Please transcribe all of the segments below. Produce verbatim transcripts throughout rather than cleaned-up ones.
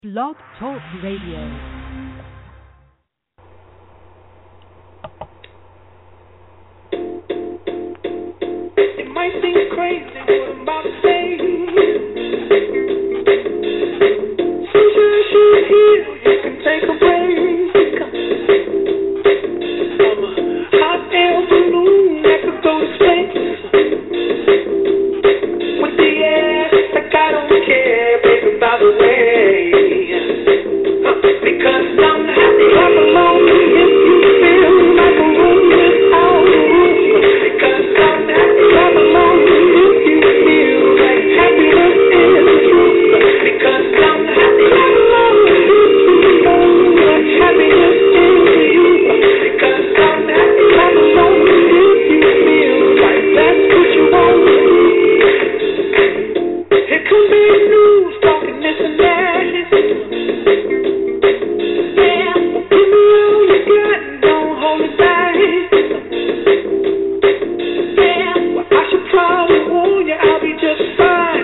Blog Talk Radio. It might seem crazy what I'm about to say. Sunshine should heal, you can take a break. I'm a hot air balloon that could go to space. With the air, like I don't care, baby, by the way. Huh, because I'm happy, I'm alone if you feel like a room without a roof. Because I'm happy, I'm alone if you feel like happiness is the truth. Because I'm happy, I'm alone if you know what happiness is to you. Because I'm happy, I'm alone if you feel like that's what you want. Here comes big news talking this and that. Yeah, give me all you got and don't hold it back. Yeah, well, I should probably warn you I'll be just fine.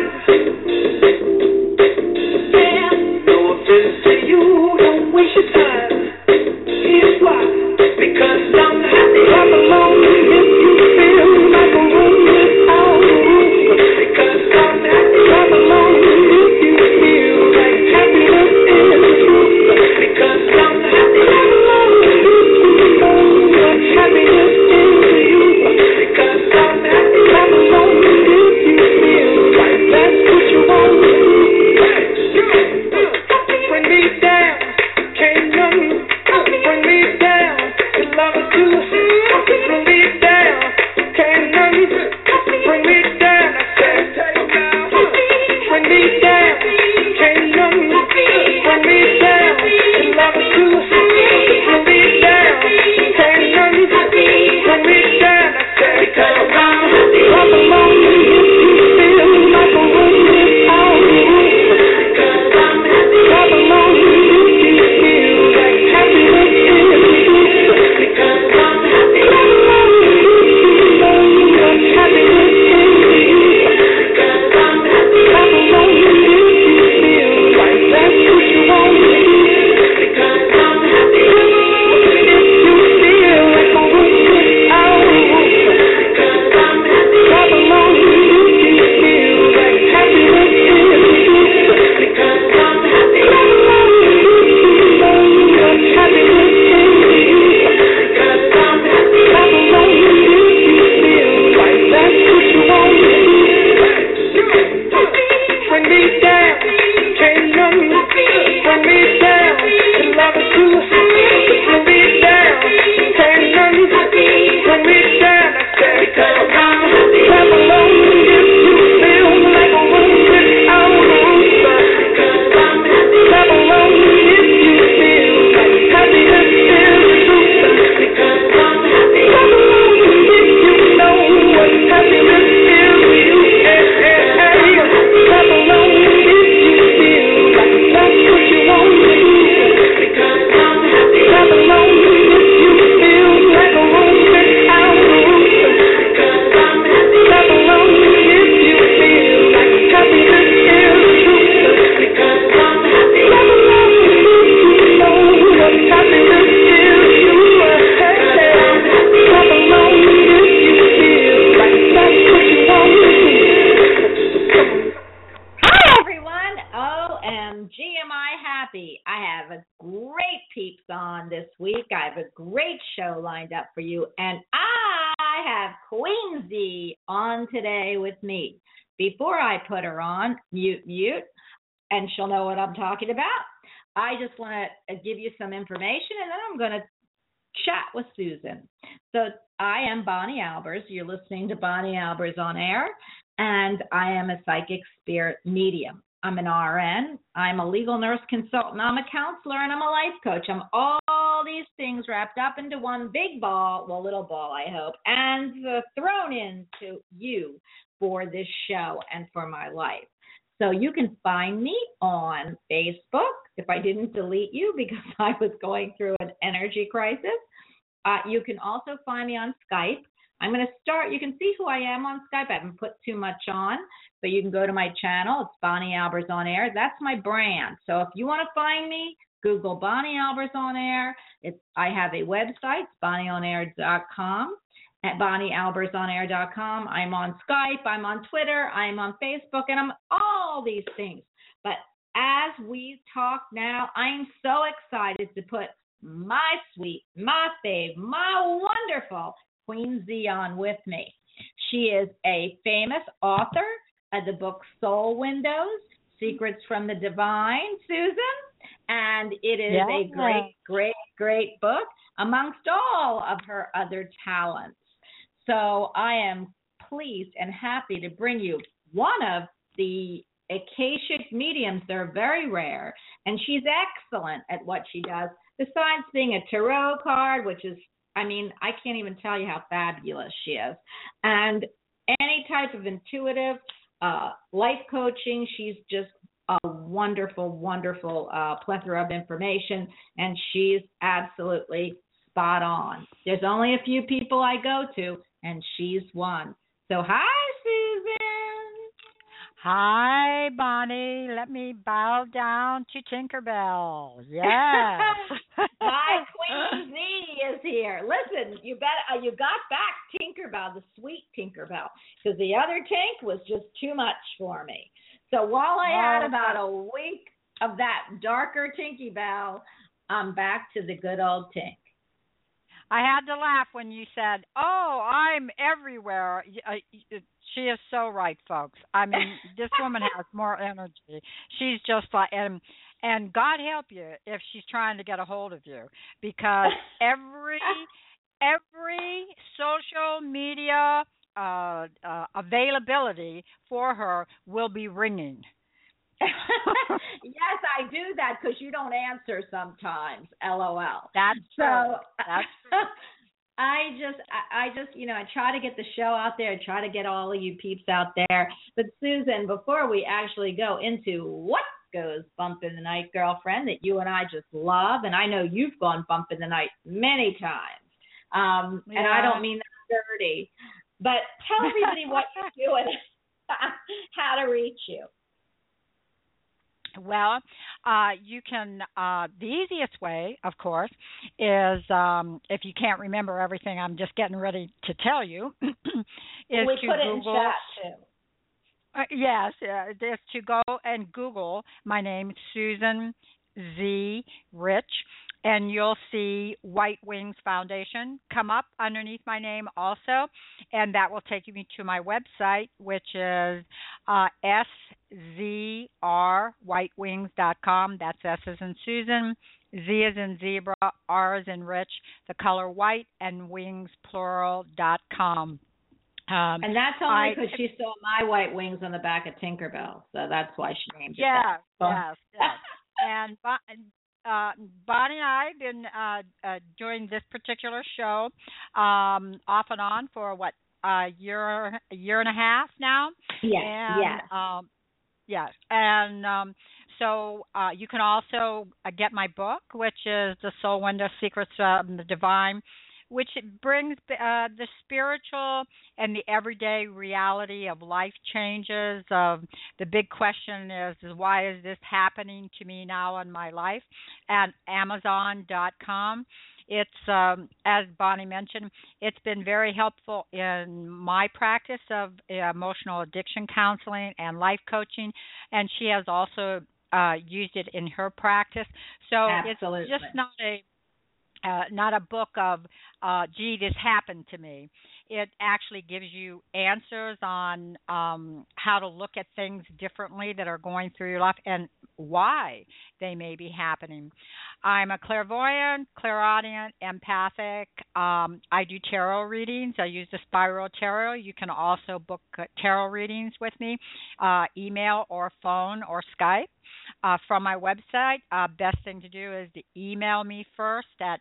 Yeah, no offense to you, don't waste your time. Here's why. Because I'm happy, I'm alone if you feel like a room without a roof. Because I'm happy, I'm alone if you feel like happiness is the truth. Because I'm happy, I'm alone if you know what happiness is to you. Because I'm happy, I'm alone if you feel like that's what you want. Bring me down, can't nothing bring me down. Your love is too. Bring me down, can't nothing bring me down. I said, bring me down, can't nothing bring me down. Your love is too. Bring me down, can't nothing bring me down. I said, because I'm happy, I'm alone if you feel like a room without a roof. Because I'm happy, I'm alone if you feel like happiness is the truth. Because I'm happy, I'm alone if you know what happiness is to you. Because I'm happy, I'm alone if you feel like that's what you want. Because I'm happy, I'm alone if you feel like a room without a roof. Because I'm happy, I'm alone if you feel like happiness is the truth. Because I'm happy, I'm alone if you know what happiness is to you. Because I'm happy, I'm alone if you feel like that's what you want. Bring me down, can't nothing bring me down. Your love is too. Bring me down, can't nothing bring me down. I said, because I'm happy, I'm alone if you feel like a room without a roof. Because I'm happy, I'm alone if you feel like happiness is the truth. Because I'm happy, I'm alone if you know what happiness is to you. Hey, hey, hey. I'm alone if you feel like that's what you want. Because I'm happy, I'm alone if you feel like a room without a roof. Because I'm happy, I'm alone if you feel like happiness is the truth. Because I'm happy, I'm alone if you know what happiness is to you. Because I'm happy, I'm alone if you feel like that's what you want. Hi, everyone. O M G, am I happy? I have a great peeps on this week. I have a great show lined up for you, and I have Queensy on today with me. Before I put her on, mute, mute, and she'll know what I'm talking about, I just want to give you some information, and then I'm going to chat with Susan. So I am Bonnie Albers. You're listening to Bonnie Albers on air, and I am a psychic spirit medium. I'm an R N. I'm a legal nurse consultant. I'm a counselor, and I'm a life coach. I'm all these things wrapped up into one big ball, well, little ball, I hope, and uh, thrown into you for this show and for my life. So you can find me on Facebook if I didn't delete you because I was going through an energy crisis. Uh, you can also find me on Skype. I'm going to start. You can see who I am on Skype. I haven't put too much on, but you can go to my channel. It's Bonnie Albers on Air. That's my brand. So if you want to find me, Google Bonnie Albers on Air. It's I have a website, bonnie on air dot com. At bonnie albers on air dot com. I'm on Skype, I'm on Twitter, I'm on Facebook, and I'm all these things. But as we talk now, I'm so excited to put my sweet, my fave, my wonderful Queen Z on with me. She is a famous author of the book Soul Windows, Secrets from the Divine, Susan. And it is yeah. a great, great, great book amongst all of her other talents. So I am pleased and happy to bring you one of the Akashic mediums. They're very rare, and she's excellent at what she does, besides being a tarot card, which is, I mean, I can't even tell you how fabulous she is. And any type of intuitive uh, life coaching, she's just a wonderful, wonderful uh, plethora of information, and she's absolutely spot on. There's only a few people I go to, and she's one. So hi, Susan. Hi, Bonnie. Let me bow down to Tinkerbell. Yes. My Queen Z is here. Listen, you bet uh, you got back Tinkerbell, the sweet Tinkerbell, because the other Tink was just too much for me. So while I had about a week of that darker Tinky Bell, I'm back to the good old Tink. I had to laugh when you said, "Oh, I'm everywhere." She is so right, folks. I mean, this woman has more energy. She's just like, and and God help you if she's trying to get a hold of you, because every every social media uh, uh, availability for her will be ringing. Yes, I do that because you don't answer sometimes. LOL. That's so. True. That's true. I just, I, I just, you know, I try to get the show out there. I try to get all of you peeps out there. But Susan, before we actually go into what goes bump in the night, girlfriend, that you and I just love, and I know you've gone bump in the night many times. Um, yeah. And I don't mean that dirty. But tell everybody what you're doing, how to reach you. Well, uh, you can, uh, the easiest way, of course, is um, if you can't remember everything I'm just getting ready to tell you, is we to put it Google. in chat, too. Uh, yes, uh, is to go and Google my name, Susan Z. Rich, and you'll see White Wings Foundation come up underneath my name also, and that will take you to my website, which is uh, S Z R white wings dot com. That's S as in Susan, Z as in zebra, R as in Rich, the color white, and wings plural dot com. Um, and that's only because she saw my white wings on the back of Tinkerbell, so that's why she named it yes, that. Yes, yes, and uh, Bonnie and I have been uh, uh, doing this particular show um, off and on for what a year, a year and a half now. Yes, and, yes. Um, Yes, and um, so uh, you can also uh, get my book, which is The Soul Window, Secrets of the Divine, which brings uh, the spiritual and the everyday reality of life changes. Of the big question is, is why is this happening to me now in my life? At Amazon dot com. It's, um, as Bonnie mentioned, it's been very helpful in my practice of uh, emotional addiction counseling and life coaching, and she has also uh, used it in her practice. So Absolutely. It's just not a uh, not a book of, uh, gee, this happened to me. It actually gives you answers on um, how to look at things differently that are going through your life and why they may be happening. I'm a clairvoyant, clairaudient, empathic. Um, I do tarot readings. I use the Spiral Tarot. You can also book tarot readings with me, uh, email or phone or Skype. Uh, from my website, uh, best thing to do is to email me first at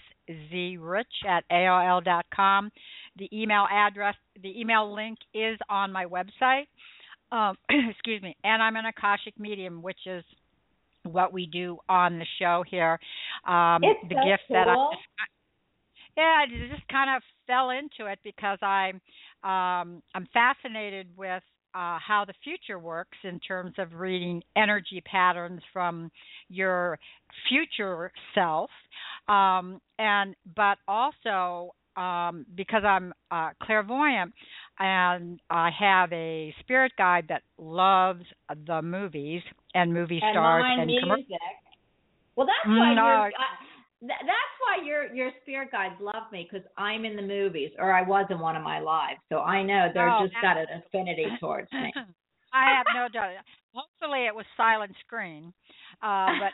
szrich at A O L dot com. The email address, the email link is on my website. Um, excuse me. And I'm an Akashic medium, which is what we do on the show here. Um, it's the so gift cool. that I, yeah, it's just kind of fell into it because I um, I'm fascinated with uh, how the future works in terms of reading energy patterns from your future self, um, and but also um, because I'm uh, clairvoyant and I have a spirit guide that loves the movies and movie And stars mine and music. commercials. Well, that's Mm, why no, you're. Uh, th- that's why your your spirit guides love me because I'm in the movies, or I was in one of my lives, so I know they're Oh, just got an affinity towards me. I have no doubt. Hopefully, it was silent screen, uh, but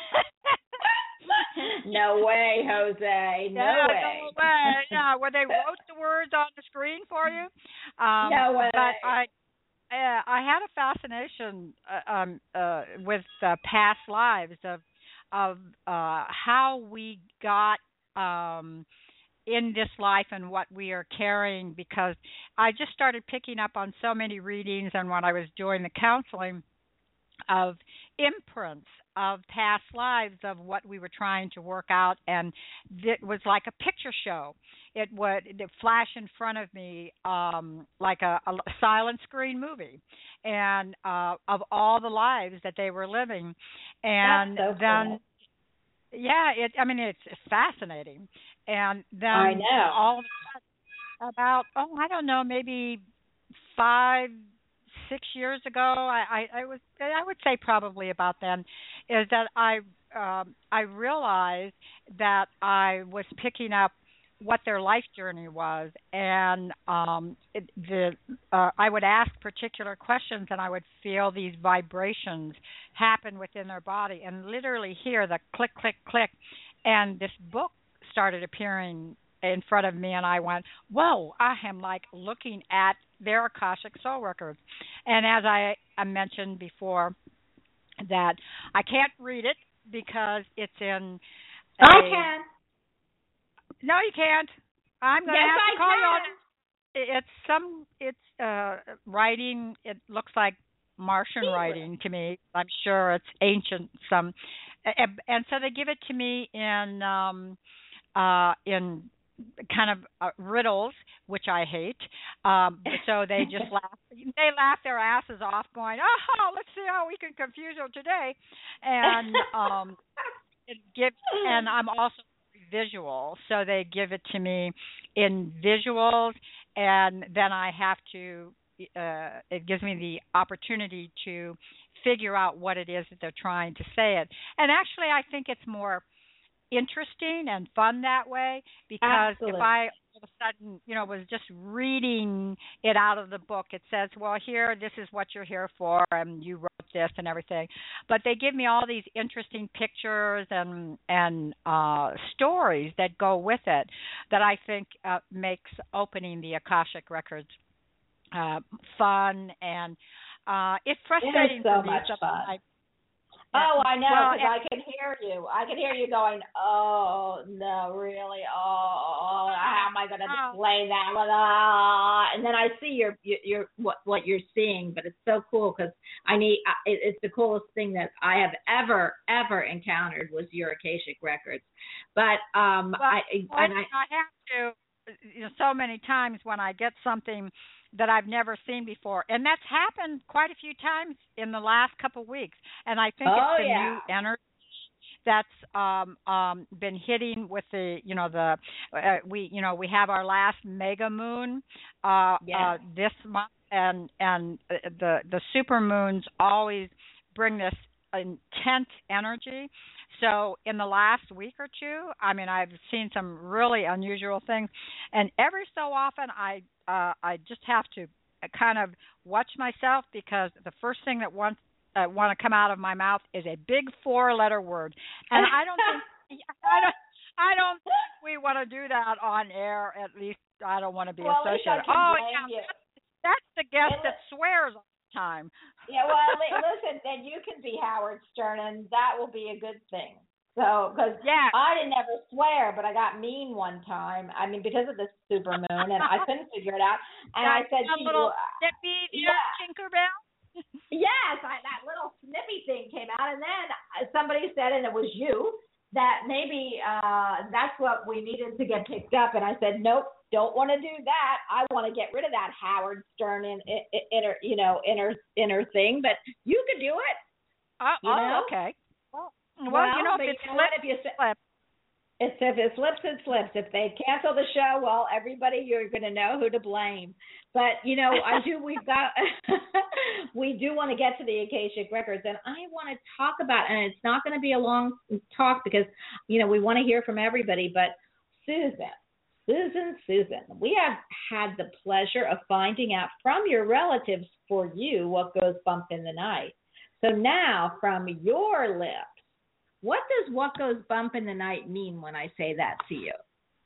No way, Jose. No yeah, way. no way. Yeah, where they wrote the words on the screen for you. Um, No way. But I, uh, I had a fascination uh, um, uh, with uh, past lives of of uh, how we got um, in this life and what we are carrying. Because I just started picking up on so many readings, and when I was doing the counseling, of imprints of past lives of what we were trying to work out, and it was like a picture show. It would it flash in front of me um, like a, a silent screen movie, and uh, of all the lives that they were living, and That's so then cool. yeah, it. I mean, it's, it's fascinating, and then I know. all of a sudden, about oh, I don't know, maybe five. Six years ago, I, I, I was I would say probably about then, is that I um, I realized that I was picking up what their life journey was, and um, it, the uh, I would ask particular questions, and I would feel these vibrations happen within their body, and literally hear the click, click, click, and this book started appearing in front of me, and I went, whoa, I am like looking at their Akashic Soul Records. And as I, I mentioned before, that I can't read it because it's in a, I can. No, you can't. I'm going to Yes, have to I call can. you on it. It's some, it's uh, writing, it looks like Martian Hebrew. writing to me. I'm sure it's ancient, some. And, and so they give it to me in, um, uh, in kind of uh, riddles, which I hate. Um, so they just laugh. They laugh their asses off, going, "Oh, let's see how we can confuse you today." And um, it gives. And I'm also visual, so they give it to me in visuals, and then I have to. Uh, it gives me the opportunity to figure out what it is that they're trying to say it. And actually, I think it's more interesting and fun that way, because Absolutely. if I all of a sudden, you know, was just reading it out of the book, it says, well, here, this is what you're here for, and you wrote this and everything. But they give me all these interesting pictures and and uh, stories that go with it that I think uh, makes opening the Akashic Records uh, fun, and uh, it's frustrating It is so for me. much So fun. I, Oh, I know, well, because I can hear you. I can hear you going, oh, no, really? Oh, how am I going to Oh. explain that? Ah. And then I see your, your, your what, what you're seeing, but it's so cool because I need, it, it's the coolest thing that I have ever, ever encountered was your Akashic Records. But, um, well, I, well, and I, I have to, you know, so many times when I get something that I've never seen before, and that's happened quite a few times in the last couple of weeks. And I think Oh, it's the yeah. new energy that's um um been hitting with the, you know, the uh, we you know we have our last mega moon uh Yeah. uh this month, and and uh, the the super moons always bring this intense energy. So in the last week or two, I mean, I've seen some really unusual things, and every so often I uh, I just have to kind of watch myself, because the first thing that wants uh, want to come out of my mouth is a big four-letter word, and I don't think I don't I don't think we want to do that on air. At least I don't want to be Well, at least I associated. can Oh blame yeah, you. that's the guest And that swears all the time. Yeah, well, li- listen, then you can be Howard Stern, and that will be a good thing. So, because Yeah. I didn't ever swear, but I got mean one time. I mean, because of the super moon, and I couldn't figure it out. And I said, a she, little snippy, yeah. Tinkerbell. yes, I, that little snippy thing came out, and then somebody said, and it was you, that maybe uh, that's what we needed to get picked up. And I said, nope, don't want to do that. I want to get rid of that Howard Stern in, in, inner, you know, inner inner thing. But you could do it. Oh, you know? oh okay. Well, well, well you know, if you it know slips, what, if you slip. It's if it slips, it slips. If they cancel the show, well, everybody, you're going to know who to blame. But you know, I do. We've got. we do want to get to the Akashic Records, and I want to talk about. And it's not going to be a long talk because you know we want to hear from everybody. But Susan, Susan, Susan, we have had the pleasure of finding out from your relatives for you what goes bump in the night. So now, from your lips. What does what goes bump in the night mean when I say that to you?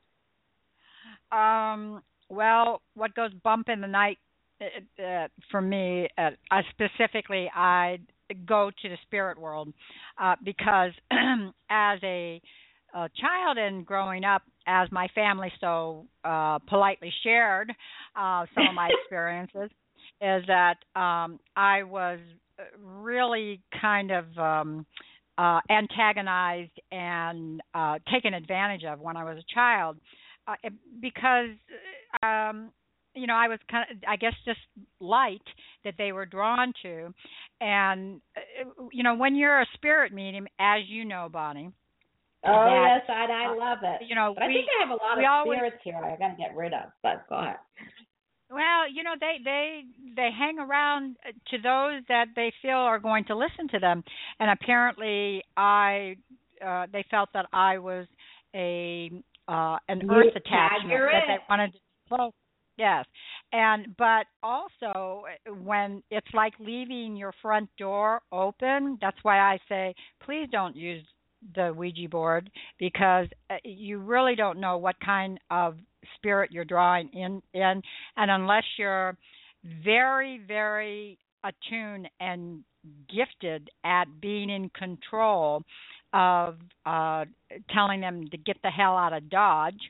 Um, well, what goes bump in the night uh, uh, for me, uh, uh, specifically, I go to the spirit world uh, because as a, a child and growing up, as my family so uh, politely shared uh, some of my experiences, is that um, I was really kind of um, – Uh, antagonized and uh, taken advantage of when I was a child, uh, because um, you know I was kind of I guess just light that they were drawn to, and uh, you know when you're a spirit medium, as you know, Bonnie. Oh that, yes, I I love it. You know, but we, I think I have a lot of always, spirits here I got to get rid of. But go ahead. Well, you know, they they they hang around to those that they feel are going to listen to them, and apparently, I uh, they felt that I was a uh, an You, earth attachment you're that it. they wanted to close. Yes, and but also when it's like leaving your front door open. That's why I say, please don't use the Ouija board because you really don't know what kind of spirit you're drawing in, in and unless you're very, very attuned and gifted at being in control of uh, telling them to get the hell out of Dodge,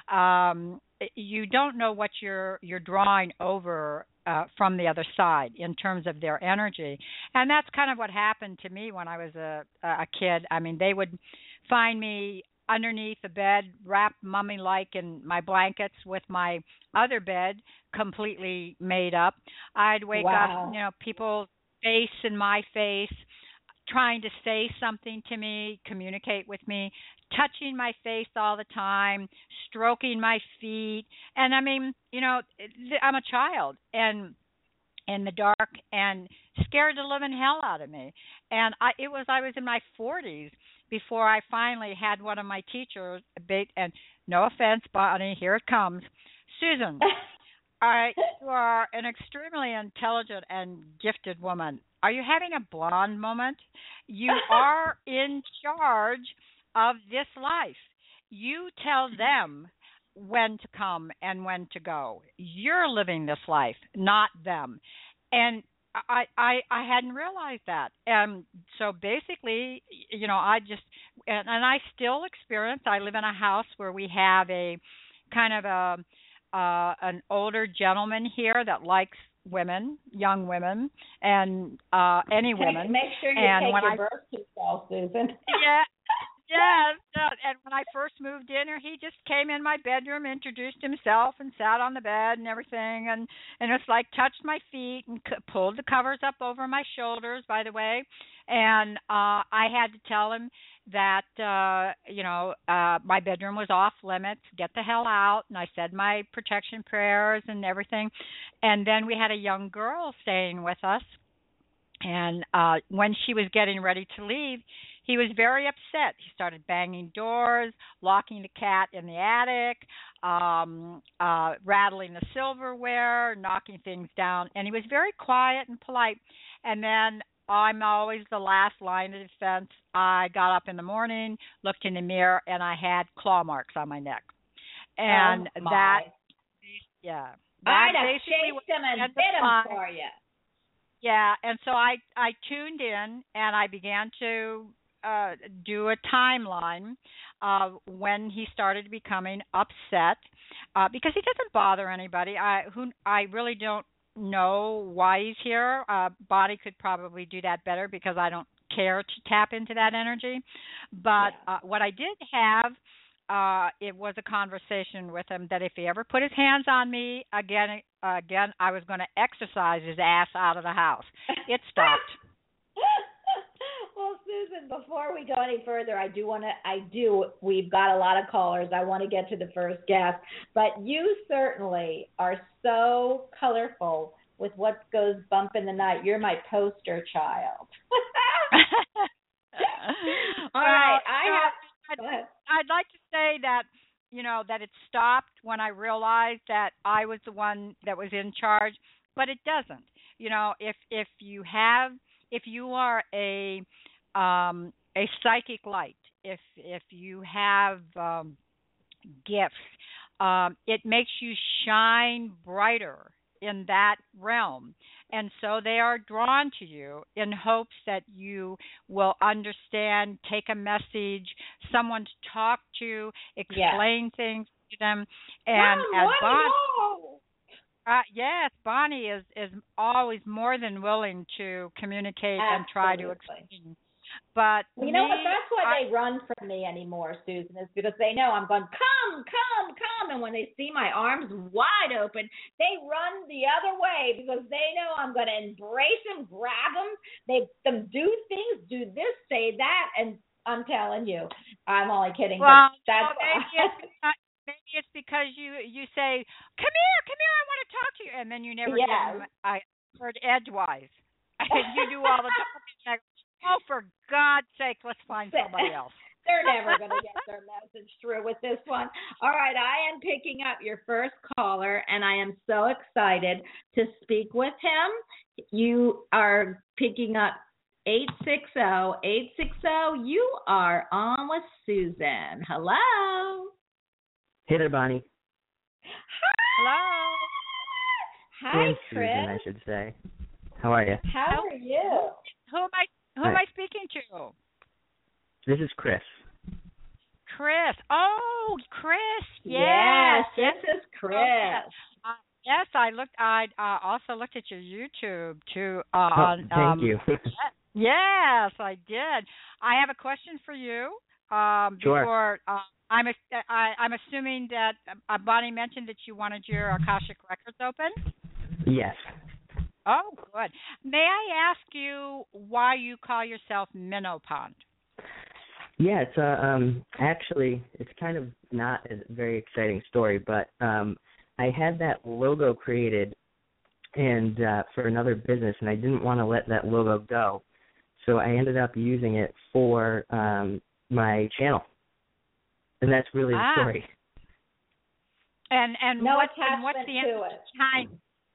um, you don't know what you're you're drawing over uh, from the other side in terms of their energy. And that's kind of what happened to me when I was a, a kid. I mean, they would find me underneath the bed, wrapped mummy-like in my blankets with my other bed completely made up. I'd wake wow. up, you know, people's face in my face, trying to say something to me, communicate with me, touching my face all the time, stroking my feet. And I mean, you know, I'm a child and in the dark and scared the living hell out of me. And I, it was, I was in my forties before I finally had one of my teachers, and no offense, Bonnie, here it comes. Susan, I, you are an extremely intelligent and gifted woman. Are you having a blonde moment? You are in charge of this life. You tell them when to come and when to go. You're living this life, not them. And I, I I hadn't realized that. And so basically, you know, I just, and, and I still experience, I live in a house where we have a kind of a, uh, an older gentleman here that likes women, young women, and uh, any women. Make sure you and take when your I, birth control, Susan. Yeah. Yes, uh, and when I first moved in here, he just came in my bedroom, introduced himself, and sat on the bed and everything, and and it's like touched my feet and c- pulled the covers up over my shoulders, by the way, and uh, I had to tell him that uh, you know uh, my bedroom was off limits, get the hell out, and I said my protection prayers and everything, and then we had a young girl staying with us, and uh, when she was getting ready to leave, he was very upset. He started banging doors, locking the cat in the attic, um, uh, rattling the silverware, knocking things down. And he was very quiet and polite. And then I'm always the last line of defense. I got up in the morning, looked in the mirror, and I had claw marks on my neck. And oh, my. that, yeah. That I'd have basically chased him and bit him time. for you. Yeah, and so I, I tuned in, and I began to Uh, do a timeline of when he started becoming upset uh, because he doesn't bother anybody. I who I really don't know why he's here. Uh, Bonnie could probably do that better because I don't care to tap into that energy. But yeah. uh, what I did have uh, it was a conversation with him that if he ever put his hands on me again, uh, again, I was going to exercise his ass out of the house. It stopped. Well, Susan, before we go any further, I do want to, I do, we've got a lot of callers. I want to get to the first guest, but you certainly are so colorful with what goes bump in the night. You're my poster child. All right, I have, I'd, go ahead. I'd like to say that, you know, that it stopped when I realized that I was the one that was in charge, but it doesn't. You know, if if you have, if you are a um, a psychic light, if if you have um, gifts, um, it makes you shine brighter in that realm. And so they are drawn to you in hopes that you will understand, take a message, someone to talk to, explain yeah. things to them. And oh, as Bonnie, no. uh, yes, Bonnie is, is always more than willing to communicate Absolutely. and try to explain. But well, you know me, what? That's why I, they run from me anymore, Susan, is because they know I'm going, come, come, come. And when they see my arms wide open, they run the other way because they know I'm going to embrace them, grab them, make them do things, do this, say that. And I'm telling you, I'm only kidding. Well, but that's well maybe, it's because, maybe it's because you, you say, come here, come here, I want to talk to you. And then you never yes. give them a word edgewise. You do all the talking. Oh, for God's sake, let's find somebody else. They're never going to get their message through with this one. All right, I am picking up your first caller, and I am so excited to speak with him. You are picking up eight six zero, eight six zero. You are on with Susan. Hello. Hey there, Bonnie. Hi. Hello. Hi, and Chris. Susan, I should say. How are you? How are you? Who am I? Who Hi. am I speaking to? This is Chris. Chris. Oh, Chris. Yes. Yes, this is Chris. Uh, yes, I looked. I uh, also looked at your YouTube too. Uh, oh, on, thank um, you. yes, I did. I have a question for you. Um, sure. Before uh, I'm, a, I, I'm assuming that uh, Bonnie mentioned that you wanted your Akashic records open. Yes. Oh, good. May I ask you why you call yourself Minnow Pond? Yeah, it's uh, um actually it's kind of not a very exciting story, but um I had that logo created and uh, for another business, and I didn't want to let that logo go, so I ended up using it for um my channel, and that's really ah. the story. And and no what attachment and what's the to it? Behind,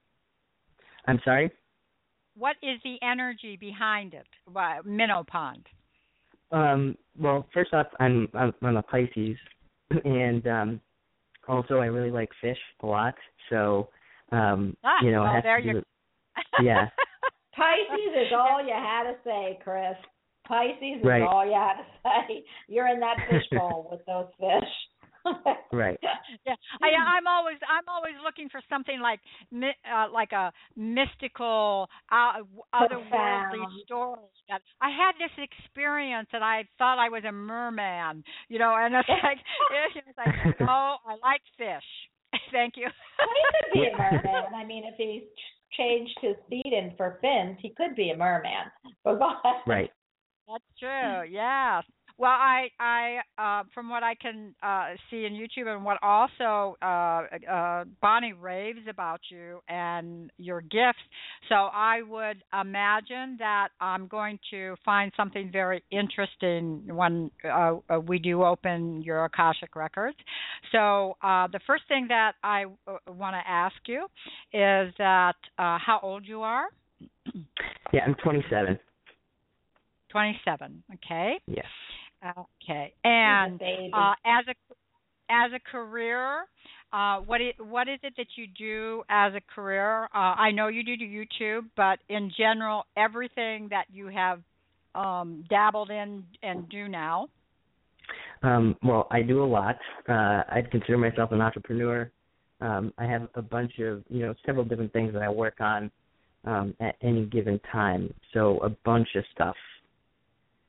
I'm sorry? What is the energy behind it? Why, Minnow Pond. Um, well, first off, I'm I'm, I'm a Pisces, and um, also I really like fish a lot. So, um, ah, you know, well, it has there to do you with, yeah. Pisces is all you had to say, Chris. Pisces is right. all you had to say. You're in that fishbowl with those fish. Right. Yeah, I, I'm always I'm always looking for something like uh, like a mystical, uh, otherworldly story. That I had this experience and I thought I was a merman, you know, and it's like it's like oh, I like fish. Thank you. Well, he could be a merman. I mean, if he changed his feet in for fins, he could be a merman. But go ahead. Right. That's true. Yes. Well, I, I, uh, from what I can uh, see in YouTube, and what also uh, uh, Bonnie raves about you and your gifts, so I would imagine that I'm going to find something very interesting when uh, we do open your Akashic records. So uh, the first thing that I uh, want to ask you is that uh, how old you are? Yeah, I'm twenty-seven. twenty-seven. Okay. Yes. Okay, and uh, as a as a career, uh, what is what is it that you do as a career? Uh, I know you do YouTube, but in general, everything that you have um, dabbled in and do now. Um, well, I do a lot. Uh, I'd consider myself an entrepreneur. Um, I have a bunch of, you know, several different things that I work on um, at any given time. So a bunch of stuff.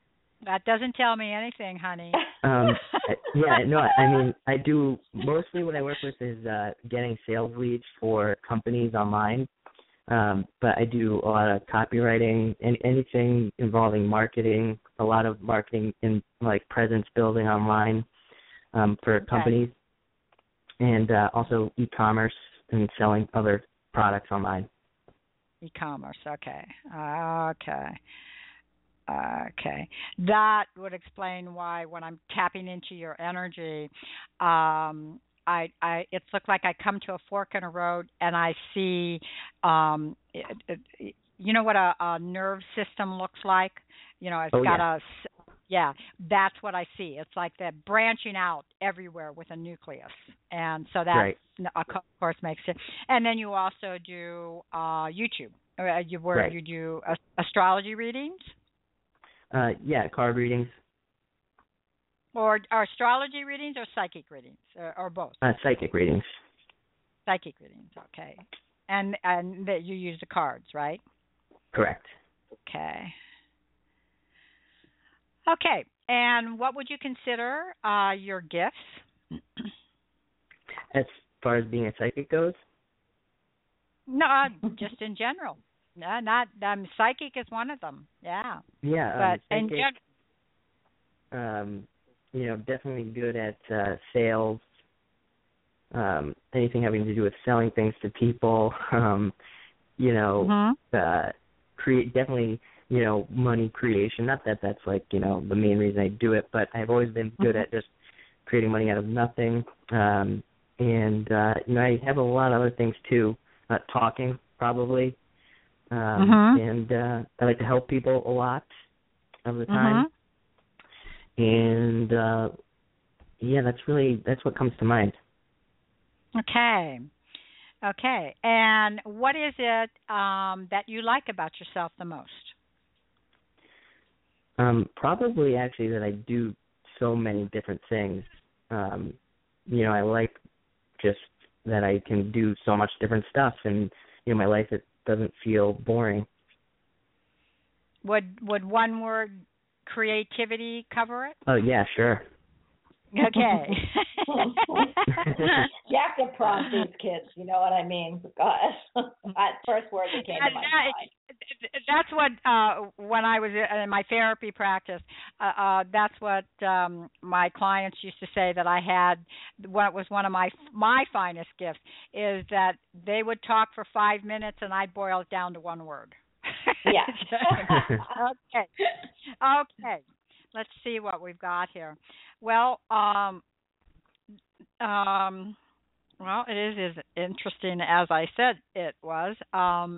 That doesn't tell me anything, honey. Um, yeah, no, I mean, I do, mostly what I work with is uh, getting sales leads for companies online, um, but I do a lot of copywriting and anything involving marketing, a lot of marketing in, like, presence building online um, for Okay. companies, and uh, also e-commerce and selling other products online. E-commerce, okay. Okay. Okay. That would explain why when I'm tapping into your energy, um, I, I, it's looked like I come to a fork in a road and I see, um, it, it, you know what a, a nerve system looks like? You know, it's Oh, got yeah. a, yeah, that's what I see. It's like that branching out everywhere with a nucleus. And so that, Right. of course, makes it. And then you also do uh, YouTube, uh, you, where Right. you do uh, astrology readings? Uh, yeah, card readings, Or, or astrology readings or psychic readings, or, or both? uh, psychic readings. Psychic readings, okay. And and that you use the cards, right? Correct. Okay. Okay. And what would you consider uh, your gifts? As far as being a psychic goes? No, uh, just in general. No, not um, psychic is one of them. Yeah. Yeah, But um, in psychic, general, um, you know, definitely good at uh, sales, um, anything having to do with selling things to people, um, you know, mm-hmm. uh, create definitely, you know, money creation. Not that that's like, you know, the main reason I do it, but I've always been good mm-hmm. at just creating money out of nothing. Um, and, uh, you know, I have a lot of other things too, uh, talking probably. Um, mm-hmm. And uh, I like to help people a lot of the time. Mm-hmm. And, uh, yeah, that's really, that's what comes to mind. Okay. Okay. And what is it um, that you like about yourself the most? Um, probably actually that I do so many different things. Um, you know, I like just that I can do so much different stuff, and, you know, my life, it doesn't feel boring. Would would one word creativity cover it? Oh, yeah, sure. Okay. You have to prompt these kids, you know what I mean? Gosh, that first word that came to my that, mind. That's what uh, when I was in my therapy practice. Uh, uh, that's what um, my clients used to say that I had. What was one of my my finest gifts is that they would talk for five minutes and I'd boil it down to one word. Yeah. Okay. Okay. Let's see what we've got here. Well, um, um, well, it is as interesting as I said it was. Um,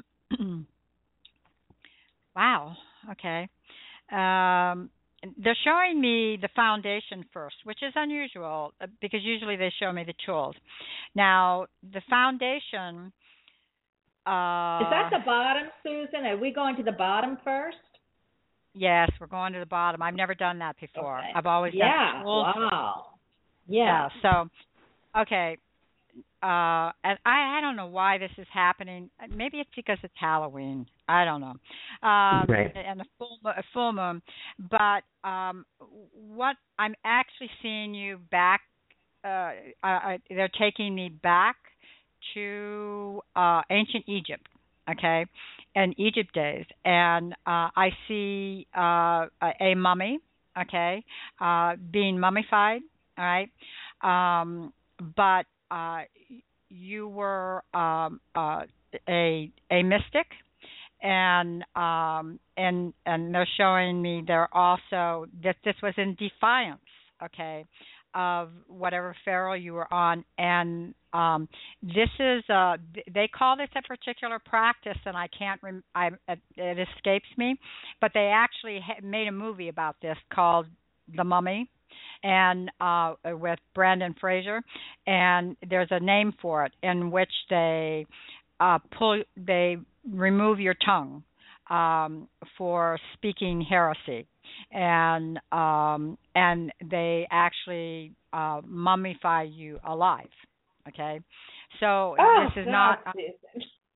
wow. Okay. Um, they're showing me the foundation first, which is unusual because usually they show me the tools. Now, the foundation. Uh, Is that the bottom, Susan? Are we going to the bottom first? Yes, we're going to the bottom. I've never done that before. Okay. I've always yeah. done tools. Wow. Yeah. Yeah. So, okay. Uh, and I, I don't know why this is happening. Maybe it's because it's Halloween. I don't know. Um, right. And a full, a full moon. But um, what I'm actually seeing you back. Uh, I, they're taking me back to uh, ancient Egypt. Okay, and Egypt days, and uh, I see uh, a, a mummy, okay, uh, being mummified, all right, um, but uh, you were um, uh, a a mystic, and um, and and they're showing me they're also that this was in defiance, okay, of whatever pharaoh you were on, and um, this is uh, they call this a particular practice, and I can't rem- I it escapes me, but they actually ha- made a movie about this called The Mummy, and uh, with Brandon Fraser, and there's a name for it in which they uh, pull they remove your tongue um, for speaking heresy. And um, and they actually uh, mummify you alive. Okay, so oh, this is God, not. Uh, Susan.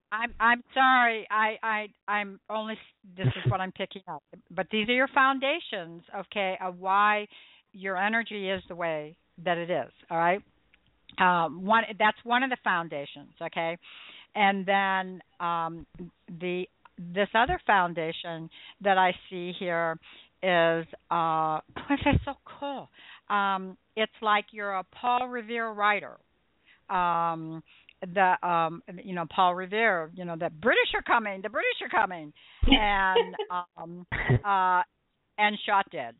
I'm I'm sorry. I I I'm only this is what I'm picking up. But these are your foundations, okay, of why your energy is the way that it is. All right. Um, one that's one of the foundations, okay, and then um, the this other foundation that I see here is uh, which is so cool. Um, it's like you're a Paul Revere writer. Um, the um, you know Paul Revere, you know the British are coming, the British are coming, and um, uh, and shot dead.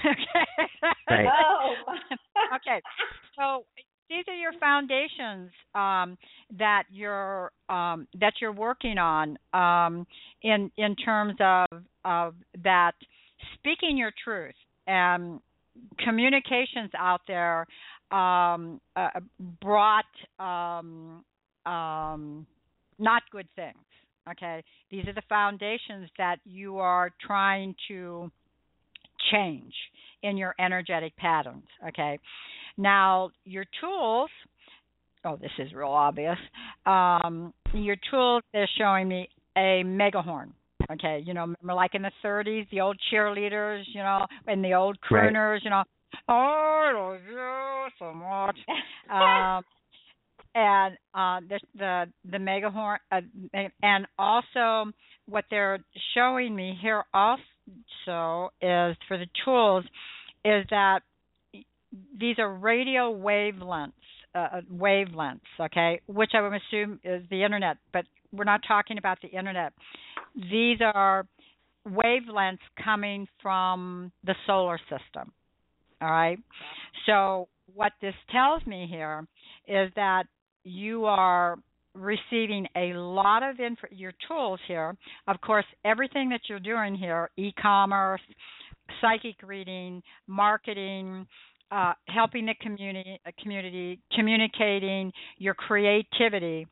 Okay. Right. Oh. Okay. So these are your foundations um, that you're um, that you're working on um, in in terms of of that speaking your truth and communications out there um, uh, brought um, um, not good things. Okay, these are the foundations that you are trying to change in your energetic patterns. Okay, now your tools. Oh, this is real obvious. Um, your tools. They're showing me a megahorn. Okay, you know, remember like in the thirties, the old cheerleaders, you know, and the old crooners, right. You know, oh, I love you so much. um, and uh, the the the megahorn, uh, and also what they're showing me here also is for the tools is that these are radio wavelengths, uh, wavelengths, okay, which I would assume is the internet, but we're not talking about the internet. These are wavelengths coming from the solar system, all right? So what this tells me here is that you are receiving a lot of info, your tools here. Of course, everything that you're doing here, e-commerce, psychic reading, marketing, uh, helping the community, uh, community, communicating, your creativity.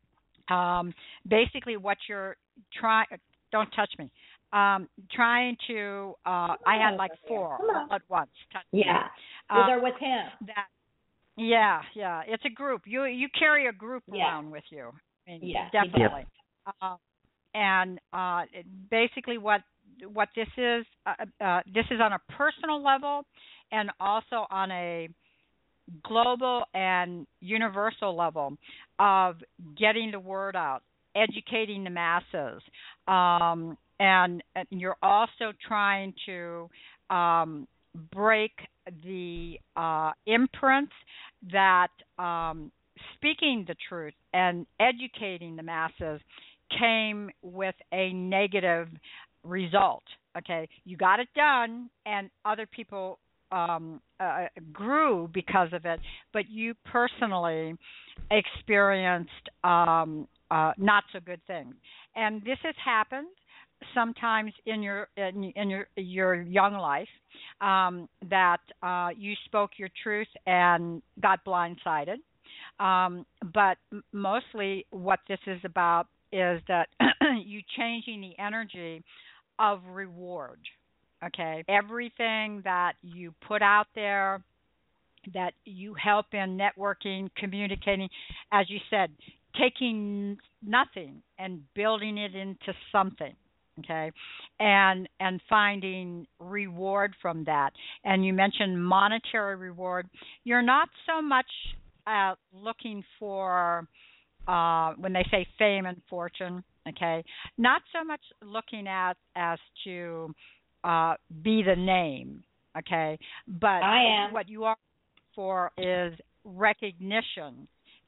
Um, basically, what you're trying, don't touch me. Um, trying to, uh, I had like four all at once. Touch yeah, me. well, uh, they're with him. That, yeah, yeah, it's a group. You you carry a group yeah. around with you. I mean, yeah, definitely. Uh, and uh, basically, what what this is, uh, uh, this is on a personal level, and also on a global and universal level of getting the word out, educating the masses, um, and, and you're also trying to um, break the uh, imprints that um, speaking the truth and educating the masses came with a negative result. Okay, you got it done, and other people um, uh, grew because of it, but you personally experienced um, uh, not so good things. And this has happened sometimes in your in, in your your young life, um, that uh, you spoke your truth and got blindsided. Um, but m- mostly, what this is about is that you changing the energy of reward. Okay, everything that you put out there, that you help in networking, communicating, as you said, taking nothing and building it into something. Okay, and and finding reward from that. And you mentioned monetary reward. You're not so much uh, looking for uh, when they say fame and fortune. Okay, not so much looking at as to uh, be the name. Okay, but I am. what you are for is recognition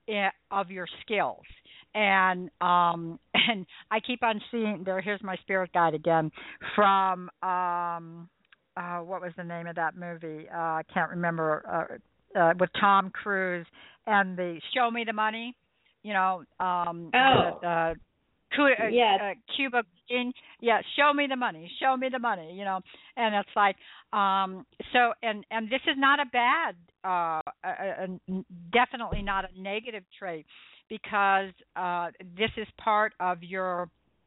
of your skills. And um, and I keep on seeing there. Here's my spirit guide again from um, uh, what was the name of that movie? Uh, I can't remember. Uh, uh, with Tom Cruise and the Show Me the Money. You know. Um, oh. The, uh, Cu- yes. uh, Cuba Gooding, yeah, show me the money, show me the money, you know, and it's like, um, so, and, and this is not a bad, uh, a, a, definitely not a negative trait, because uh, this is part of your,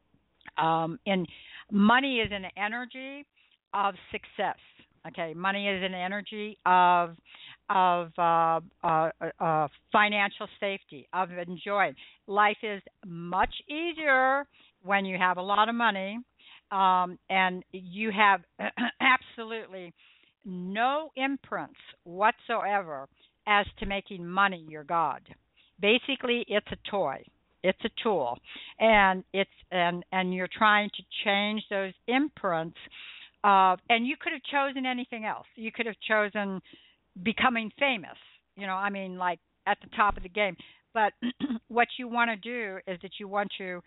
um, in money is an energy of success. Okay, money is an energy of of uh, uh, uh, financial safety, of enjoying. Life is much easier when you have a lot of money, um, and you have absolutely no imprints whatsoever as to making money your God. Basically, it's a toy. It's a tool, and it's and and you're trying to change those imprints. Uh, and you could have chosen anything else. You could have chosen becoming famous. You know, I mean, like at the top of the game. But what you want to do is that you want to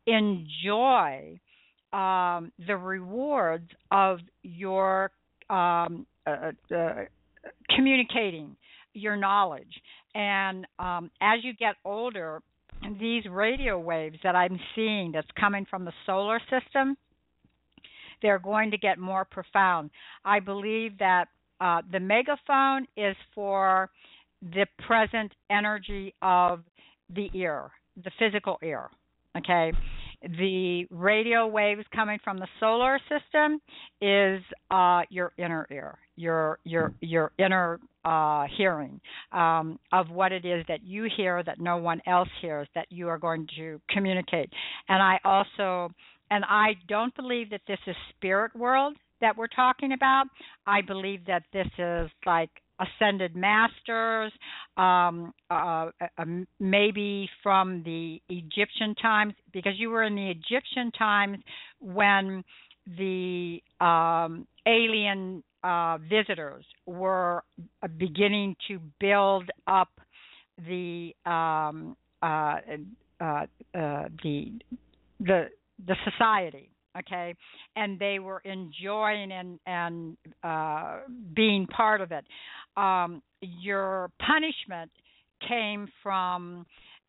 enjoy um, the rewards of your um, uh, uh, communicating your knowledge. And um, as you get older, these radio waves that I'm seeing that's coming from the solar system, they're going to get more profound. I believe that uh, the megaphone is for the present energy of the ear, the physical ear, okay? The radio waves coming from the solar system is uh, your inner ear, your your your inner uh, hearing um, of what it is that you hear that no one else hears, that you are going to communicate. And I also, and I don't believe that this is spirit world that we're talking about. I believe that this is like ascended masters, um, uh, uh, maybe from the Egyptian times, because you were in the Egyptian times when the um, alien uh, visitors were beginning to build up the um, uh, uh, uh, the the the society. Okay, and they were enjoying and and uh, being part of it. Um, your punishment came from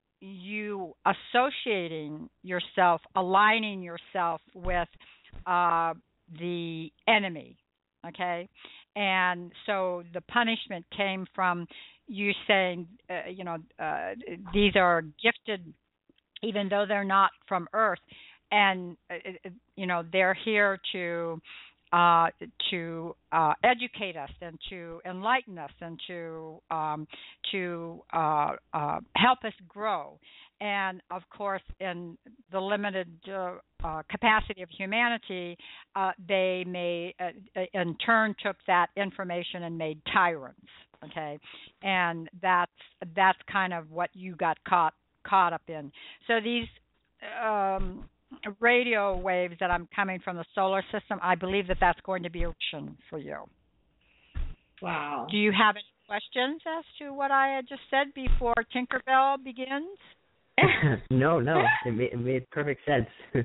you associating yourself, aligning yourself with uh, the enemy. Okay, and so the punishment came from you saying, uh, you know, uh, these are gifted, even though they're not from Earth. And uh, you know they're here to uh, to uh, educate us and to enlighten us and to um, to uh, uh, help us grow. And of course, in the limited uh, uh, capacity of humanity, uh, they may uh, in turn took that information and made tyrants. Okay, and that's that's kind of what you got caught caught up in. So these. Um, radio waves that I'm coming from the solar system, I believe that that's going to be ocean for you. Wow. Do you have any questions as to what I had just said before Tinkerbell begins? no, no. It made, it made perfect sense.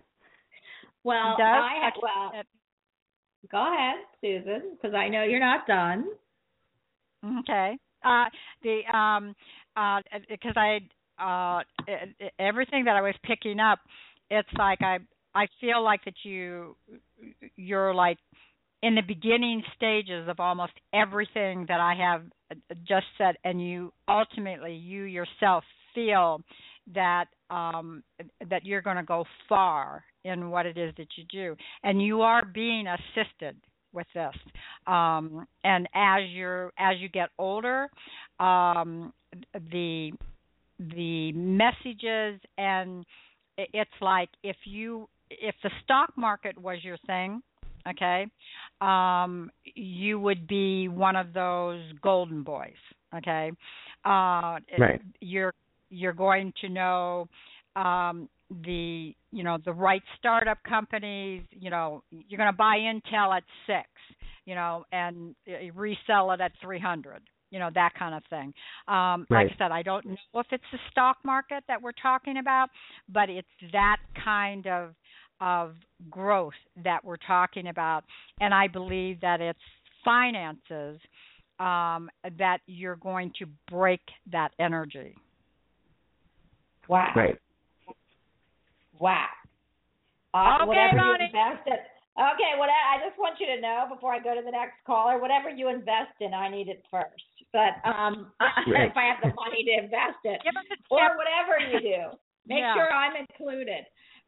Well, Does? I have, well, go ahead, Susan, because I know you're not done. Okay. Uh, the um, uh, because I uh, everything that I was picking up, it's like I I feel like that you you're like in the beginning stages of almost everything that I have just said, and you ultimately you yourself feel that um, that you're going to go far in what it is that you do, and you are being assisted with this. Um, and as you're as you get older, um, the the messages and it's like if you if the stock market was your thing, okay, um, you would be one of those golden boys, okay. Uh, right. You're you're going to know um, the you know the right startup companies. You know you're going to buy Intel at six, you know, and resell it at three hundred. You know, that kind of thing. Um, right. Like I said, I don't know if it's the stock market that we're talking about, but it's that kind of of growth that we're talking about. And I believe that it's finances um, that you're going to break that energy. Wow. Right. Wow. Uh, okay, whatever Bonnie. you invested. Okay, what I just want you to know before I go to the next caller, whatever you invest in, I need it first. But um, right. if I have the money to invest it, Give us a or tip. whatever you do, make Yeah. sure I'm included.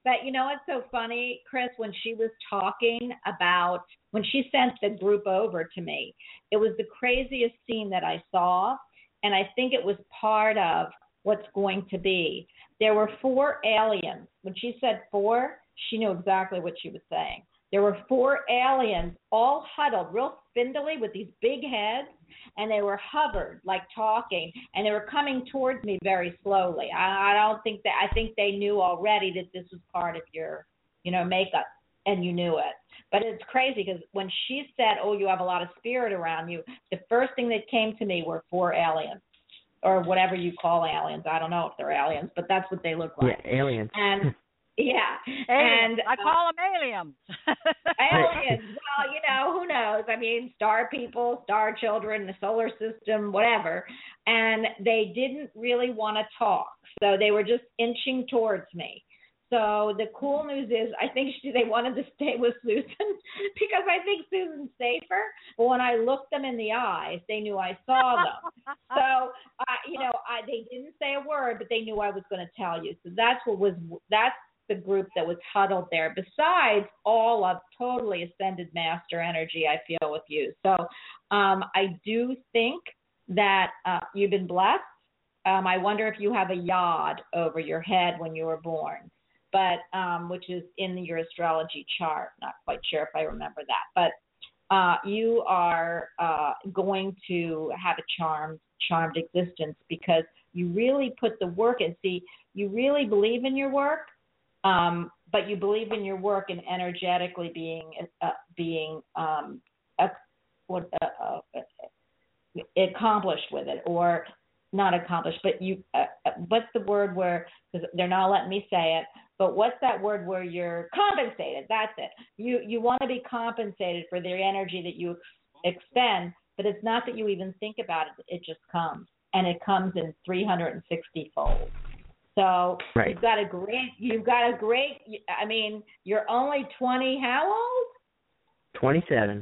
But you know what's so funny, Chris, when she was talking about, when she sent the group over to me, it was the craziest scene that I saw. And I think it was part of what's going to be. There were four aliens. When she said four, she knew exactly what she was saying. There were four aliens all huddled, real spindly with these big heads, and they were hovered, like talking, and they were coming towards me very slowly. I, I don't think that, I think they knew already that this was part of your, you know, makeup, and you knew it. But it's crazy because when she said, oh, you have a lot of spirit around you, the first thing that came to me were four aliens, or whatever you call aliens. I don't know if they're aliens, but that's what they look like. Yeah, aliens. And yeah, aliens. and I call them aliens. aliens. Well, you know, who knows? I mean, star people, star children, the solar system, whatever. And they didn't really want to talk, so they were just inching towards me. So the cool news is, I think she, they wanted to stay with Susan because I think Susan's safer. But when I looked them in the eyes, they knew I saw them. So, uh, you know, I, they didn't say a word, but they knew I was going to tell you. So that's what was that's the group that was huddled there. Besides all of totally ascended master energy, I feel with you. So um, I do think that uh, you've been blessed. Um, I wonder if you have a yod over your head when you were born. But um, which is in your astrology chart. Not quite sure if I remember that. But uh, you are uh, going to have a charmed, charmed existence because you really put the work in. See, you really believe in your work, um, but you believe in your work and energetically being uh, being um, uh, what, uh, uh, accomplished with it, or not accomplished, but you. Uh, what's the word where? Because they're not letting me say it. But what's that word where you're compensated? That's it. You you want to be compensated for the energy that you ex- expend, but it's not that you even think about it. It just comes, and it comes in three hundred sixty fold. So right. you've got a great. You've got a great. I mean, you're only twenty. How old? twenty-seven.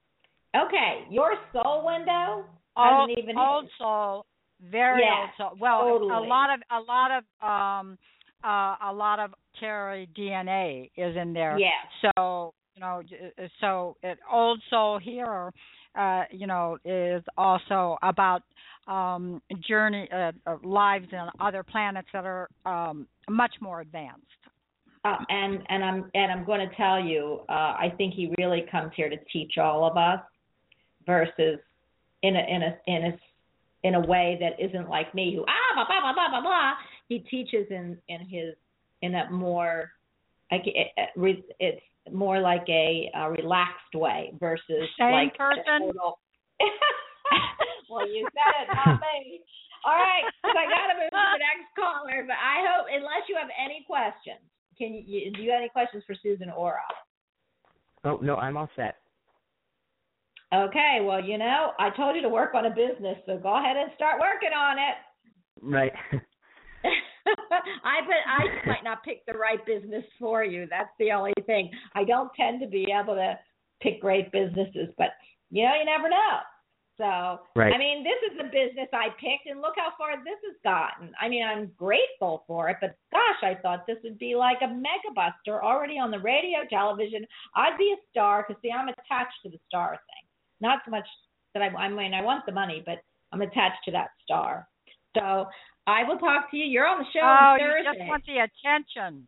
Okay, your soul window Old, hasn't even old hit. soul, very Yeah, old soul. Well, totally. a lot of a lot of um uh a lot of Terry D N A is in there. Yeah. So you know, so it, old soul here, uh, you know, is also about um journey uh, uh, lives on other planets that are um much more advanced. Uh, and and I'm and I'm going to tell you, uh, I think he really comes here to teach all of us, versus in a in a in a in a way that isn't like me, who ah blah blah blah blah blah blah. He teaches in in his in a more like it, it, it's more like a, a relaxed way versus Same like person. Total... Well, you said it, not me. All right, so I got to move to the next caller, but I hope, unless you have any questions, can you do you have any questions for Susan Ora? Oh no, I'm all set. Okay, well, you know, I told you to work on a business, so go ahead and start working on it. Right. I bet I might not pick the right business for you. That's the only thing. I don't tend to be able to pick great businesses, but you know, you never know. So, right. I mean, this is the business I picked, and look how far this has gotten. I mean, I'm grateful for it, but gosh, I thought this would be like a mega buster already on the radio, television. I'd be a star because, see, I'm attached to the star thing. Not so much that I, I mean, I want the money, but I'm attached to that star. So I will talk to you. You're on the show oh, on Thursday. Oh, you just want the attention.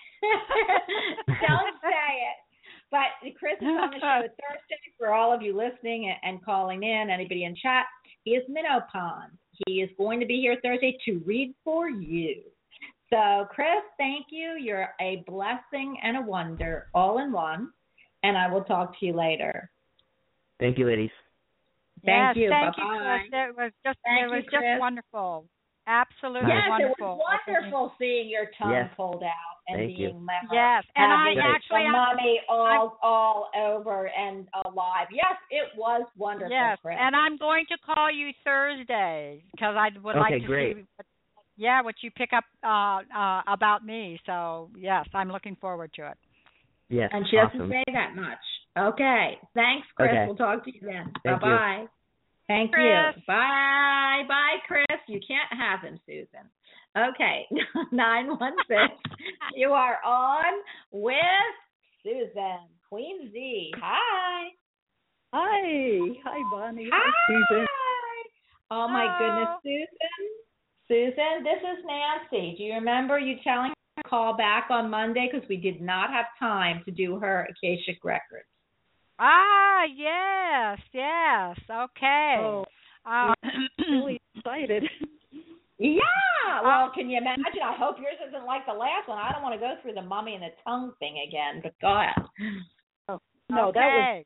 Don't say it. But Chris is on the show Thursday for all of you listening and calling in, anybody in chat. He is Minnow Pond. He is going to be here Thursday to read for you. So, Chris, thank you. You're a blessing and a wonder all in one. And I will talk to you later. Thank you, ladies. Thank yes, you. Thank Bye-bye. you, Chris. It was just, thank it was you, just Chris. wonderful. Absolutely yes, wonderful. Yes, it was wonderful seeing your tongue yes. pulled out and Thank being you. left. Yes, and I actually the mummy all I'm, all over and alive. Yes, it was wonderful. Yes, Chris. And I'm going to call you Thursday because I would okay, like to great. see, what, yeah, what you pick up uh, uh, about me. So yes, I'm looking forward to it. Yes, and she doesn't awesome. say that much. Okay, thanks, Chris. Okay. We'll talk to you then. Thank bye bye. You. Thank Chris. you. Bye bye, Chris. You can't have him, Susan. Okay, nine one six. You are on with Susan, Queen Z. Hi. Hi. Hi, Bonnie. Hi. Susan. Oh, my Hello. goodness, Susan. Susan, this is Nancy. Do you remember you telling her to call back on Monday because we did not have time to do her Akashic Records? Ah, yes, yes. Okay. Oh, Um, really excited. Yeah. Well, can you imagine? I hope yours isn't like the last one. I don't want to go through the mummy and the tongue thing again, but go ahead. Oh, no, okay. that was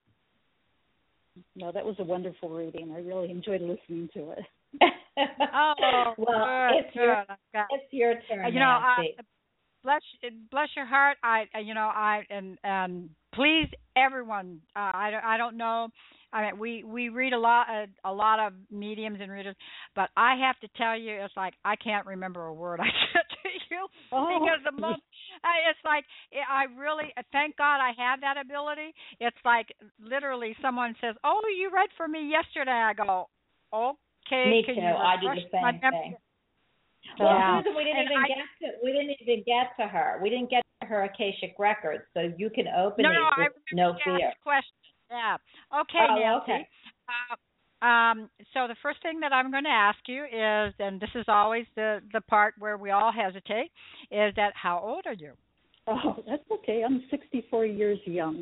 no, that was a wonderful reading. I really enjoyed listening to it. Oh, well, good, it's your good. I've got- it's your turn, you know, Nancy. I, bless bless your heart. I you know I and and please everyone. Uh, I don't I don't know. I mean, we we read a lot uh, a lot of mediums and readers, but I have to tell you, it's like I can't remember a word I said to you Oh. because the most. I- It's like I really thank God I have that ability. It's like literally someone says, "Oh, you read for me yesterday." I go, "Okay." Me can too. you I do refresh the my same memory?" thing. Well, Yeah. Susan, we didn't And even I- get to we didn't even get to her. We didn't get to her Akashic Records, so you can open No, these no, I with no remember you fear. asked questions. Yeah. Okay, Oh, Nancy. okay. Uh, um, so the first thing that I'm going to ask you is, and this is always the the part where we all hesitate, is that how old are you? Oh, that's okay. I'm sixty-four years young.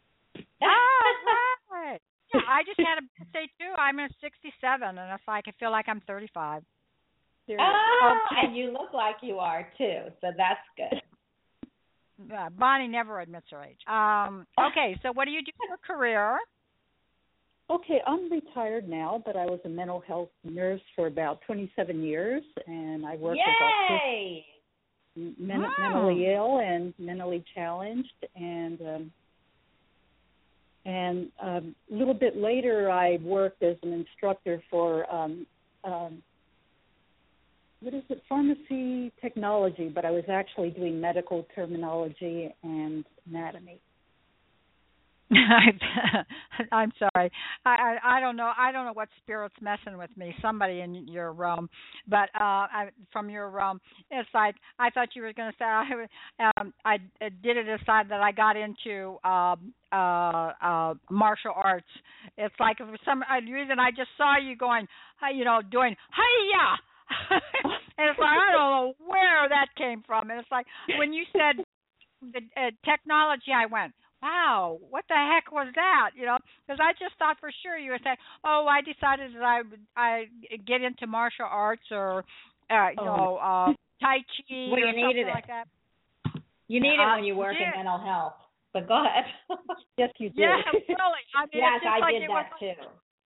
Oh, right. Yeah, I just had a birthday too. I'm a sixty-seven, and it's like I feel like I'm thirty-five. There Oh, Okay. and you look like you are too, so that's good. Uh, Bonnie never admits her age. Um, okay, so what do you do for a career? Okay, I'm retired now, but I was a mental health nurse for about twenty-seven years, and I worked Yay! with men- Wow. mentally ill and mentally challenged, and um, and um, a little bit later, I worked as an instructor for um, um, what is it, pharmacy technology, but I was actually doing medical terminology and anatomy. I'm sorry. I, I I don't know. I don't know what spirit's messing with me. Somebody in your realm, but uh, I, from your realm, it's like I thought you were going to say. I, um, I did it decide that I got into um, uh, uh, martial arts. It's like for some reason I just saw you going, you know, doing hi-ya. And it's like I don't know where that came from. And it's like when you said the uh, technology, I went, wow, what the heck was that? You know, because I just thought for sure you would say, oh, I decided that I would I get into martial arts or, uh, you Oh. know, uh, Tai Chi Well, you or needed something it. like that. You need Uh, it when you work yeah. in mental health. But go ahead. Yes, you did. Yeah, really. I mean, yes, it's just I like did it that was, too.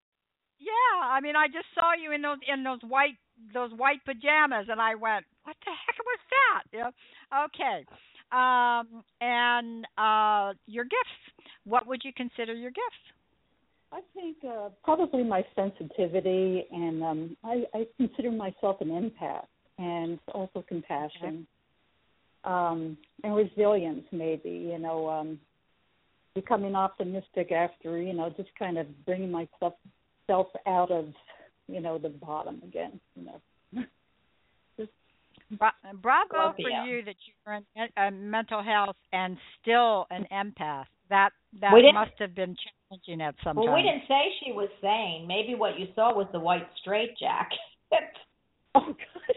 yeah, I mean, I just saw you in those in those white those white pajamas, and I went, "What the heck was that?" You know? Okay, um, and uh, your gifts. What would you consider your gifts? I think uh, probably my sensitivity, and um, I, I consider myself an empath, and also compassion, um, and resilience. Maybe you know, um, becoming optimistic after you know, just kind of bringing myself self out of you know the bottom again. You know. just, Bra- Bravo Scorpio. for you that you're in uh, mental health and still an empath. That that We didn't- must have been challenging at some Well, time. we didn't say she was sane. Maybe what you saw was the white straitjacket. oh gosh,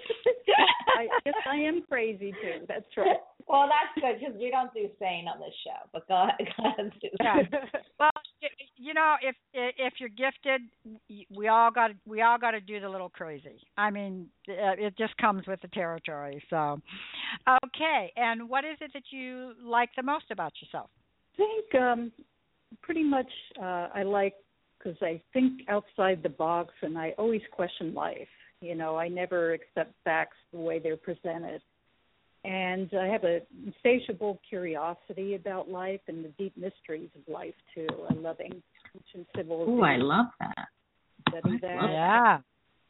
I guess I am crazy too. That's right. Well, that's good because we don't do sane on this show. But go ahead, go ahead, Susan. Yeah. Well, y- you know, if if you're gifted, we all got we all got to do the little crazy. I mean, it just comes with the territory. So, okay. And what is it that you like the most about yourself? I think um, pretty much uh, I like because I think outside the box, and I always question life. You know, I never accept facts the way they're presented. And I have a insatiable curiosity about life and the deep mysteries of life, too. I love ancient civilizations. Ooh, I love that. Study that. Yeah.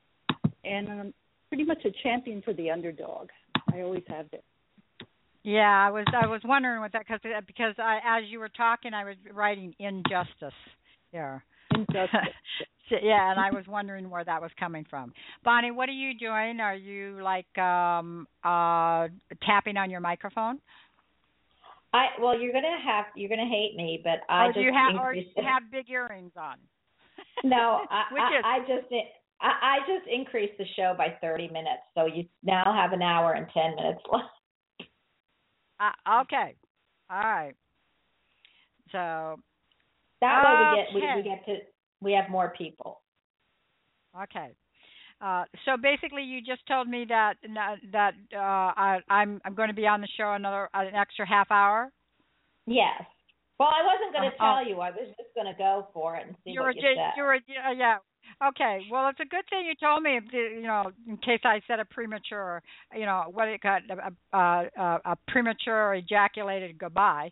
And I'm pretty much a champion for the underdog. I always have been. Yeah, I was I was wondering what that because because I, as you were talking, I was writing injustice here. Just So, yeah, and I was wondering where that was coming from. Bonnie, what are you doing? Are you like um, uh, tapping on your microphone? I well, you're gonna have you're gonna hate me, but I or just do you have or increased do you have big earrings on? No, I, Which I, is I just I, I just increased the show by thirty minutes, so you now have an hour and ten minutes left. uh, okay, all right. So That way we get okay. we, we get to we have more people. Okay. Uh, so basically, you just told me that that uh, I, I'm I'm going to be on the show another an extra half hour. Yes. Well, I wasn't going to Uh, tell uh, you. I was just going to go for it and see you were what you just, said. you were uh, yeah. Okay. Well, it's a good thing you told me. You know, in case I said a premature, you know, what it got a, a, a, a premature ejaculated goodbye.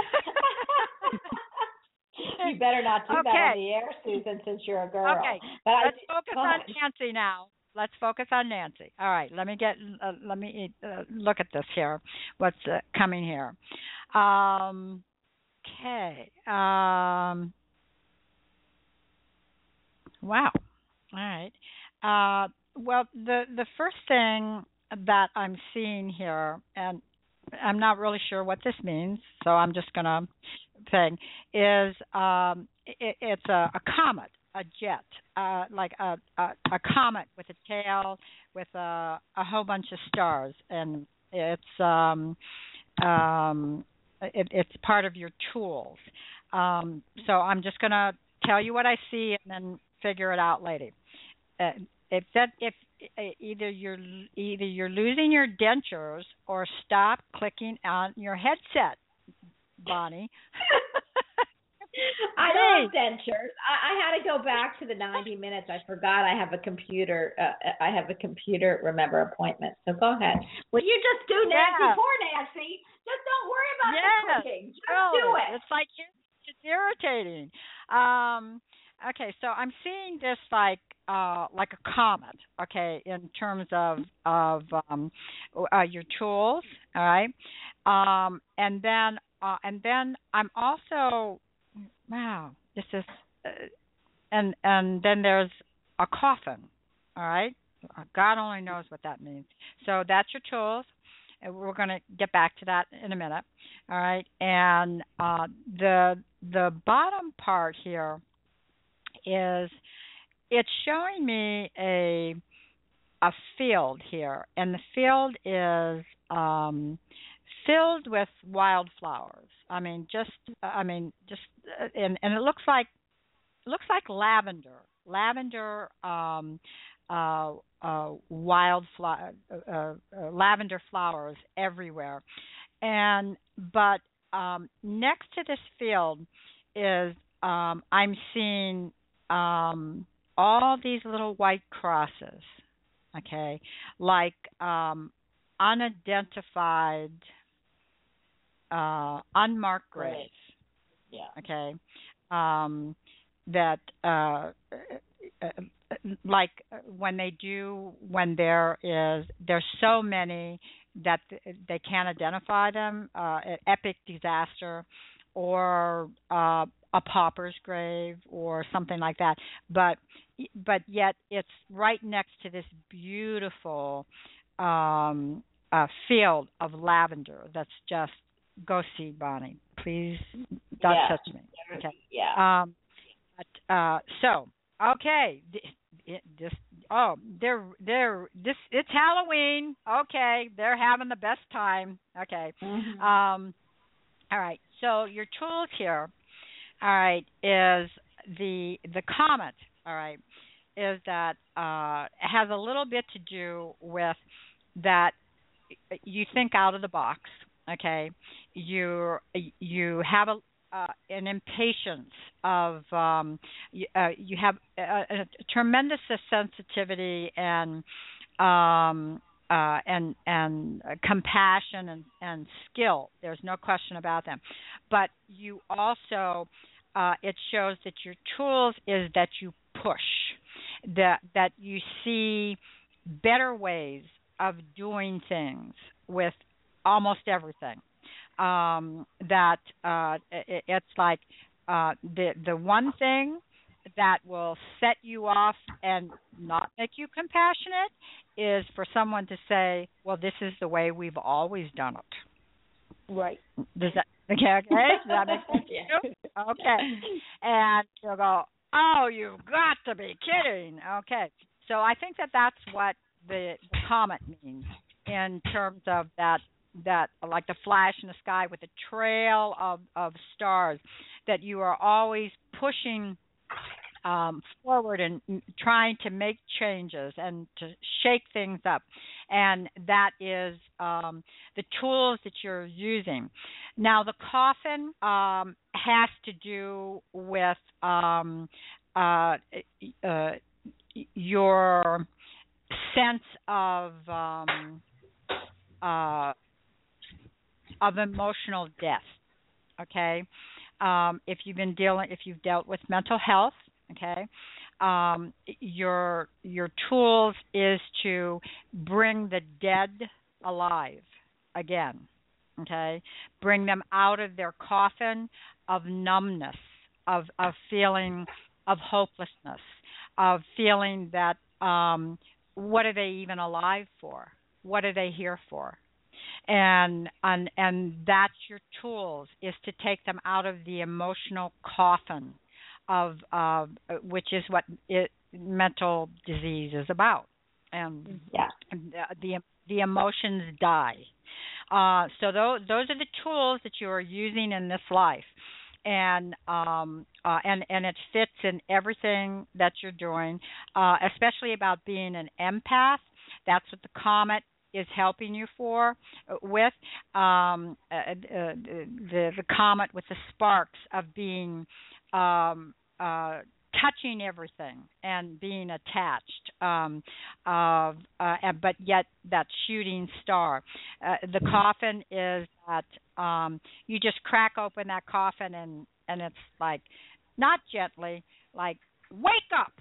You better not do okay. that on the air, Susan, since you're a girl. Okay. But Let's I, focus on Nancy now. Let's focus on Nancy. All right. Let me get. Uh, let me uh, look at this here. What's uh, coming here? Um, okay. Um, wow. All right. Uh, well, the the first thing that I'm seeing here, and I'm not really sure what this means, so I'm just gonna thing is um, it, it's a, a comet, a jet, uh, like a, a a comet with a tail with a a whole bunch of stars, and it's um um it, it's part of your tools. Um, so I'm just gonna tell you what I see and then figure it out later. Uh, if that if uh, either you're either you're losing your dentures or stop clicking on your headset, Bonnie. I don't have dentures. I, I had to go back to the ninety minutes. I forgot I have a computer. Uh, I have a computer remember appointment. So go ahead. Well, you just do Nancy Yeah. for Nancy. Just don't worry about Yeah. the clicking. Just Really. do it. It's like it's irritating. Um, okay, so I'm seeing this like uh, like a comet. Okay, in terms of of um, uh, your tools. All right, um, and then uh, and then I'm also wow. This is uh, and and then there's a coffin. All right, God only knows what that means. So that's your tools. And we're going to get back to that in a minute. All right, and uh, the the bottom part here is it's showing me a a field here, and the field is um, filled with wildflowers. I mean, just I mean, just uh, and and it looks like looks like lavender, lavender, um, uh, uh, wildflower, uh, uh, lavender flowers everywhere, and but um, next to this field is um, I'm seeing um, all these little white crosses, okay, like um, unidentified, uh, unmarked graves, Right. Yeah. okay, um, that uh, like when they do when there is there's so many that they can't identify them, uh, an epic disaster, or uh, a pauper's grave, or something like that. But but yet it's right next to this beautiful um, uh, field of lavender. That's just go see, Bonnie. Please don't Yeah. touch me. Okay. Yeah. Um, but, uh, so okay. It, this oh they're they're this it's Halloween. Okay, they're having the best time. Okay. Mm-hmm. Um, all right. So your tools here, all right, is the the comet. All right, is that uh, has a little bit to do with that you think out of the box. Okay, you you have a uh, an impatience of um, you, uh, you have a, a tremendous sensitivity and um, uh, and and compassion and, and skill. There's no question about them, but you also uh, it shows that your tools is that you push, that that you see better ways of doing things with almost everything. Um, that uh, it, it's like uh, the the one thing that will set you off and not make you compassionate is for someone to say, well, this is the way we've always done it. Right. Does that, okay, okay? Does that make sense to you? Okay. And you'll go, oh, you've got to be kidding. Okay. So I think that that's what the, the comet means in terms of that, that like the flash in the sky with a trail of, of stars, that you are always pushing um, forward and trying to make changes and to shake things up. And that is um, the tools that you're using. Now, the coffin um, has to do with um, uh, uh, your sense of um, uh, of emotional death. Okay, um, if you've been dealing, if you've dealt with mental health, okay, um, your your tools is to bring the dead alive again. Okay, bring them out of their coffin of numbness, of of feeling of hopelessness, of feeling that um, what are they even alive for? What are they here for? And and and that's your tools, is to take them out of the emotional coffin of uh, which is what it, mental disease is about. And yeah, the the, the emotions die. Uh, so those those are the tools that you are using in this life, and um, uh, and and it fits in everything that you're doing, uh, especially about being an empath. That's what the comet is helping you for with um, uh, uh, the the comet with the sparks of being um, uh, touching everything and being attached, um, of uh, but yet that shooting star. Uh, the coffin is that um, you just crack open that coffin and and it's like, not gently, like, wake up.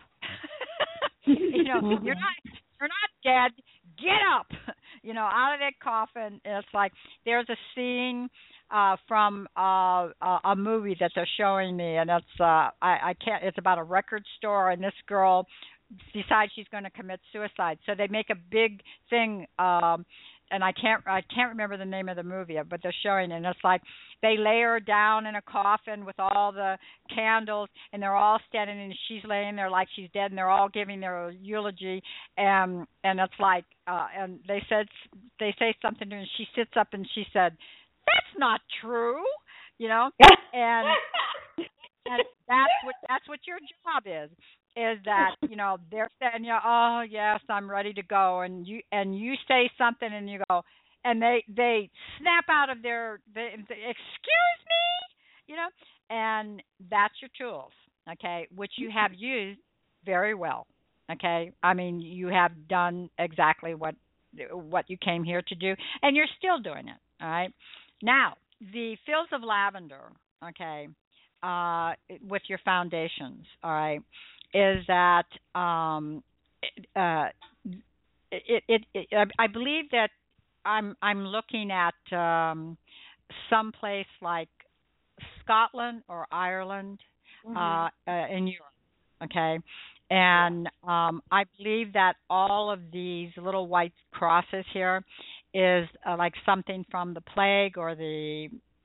You know, you're not you're not dead. Get up, you know, out of that coffin. It's like there's a scene uh, from uh, a movie that they're showing me, and it's uh, I, I can't. It's about a record store, and this girl decides she's going to commit suicide. So they make a big thing, um, and I can't I can't remember the name of the movie, but they're showing it, and it's like they lay her down in a coffin with all the candles, and they're all standing, and she's laying there like she's dead, and they're all giving their eulogy, and and it's like, uh, and they said they say something to her, and she sits up and she said, "That's not true," you know, and and that's what that's what your job is. Is that, you know, they're saying, you know, oh yes, I'm ready to go, and you and you say something, and you go, and they they snap out of their, they, they, excuse me, you know, and that's your tools, okay, which you have used very well, okay. I mean, you have done exactly what what you came here to do, and you're still doing it. All right. Now, the fields of lavender, okay, uh, with your foundations, all right, is that um, uh, it, it, it, I believe that I'm I'm looking at um, some place like Scotland or Ireland, mm-hmm. uh, uh, in Europe, okay, and um, I believe that all of these little white crosses here is uh, like something from the plague or the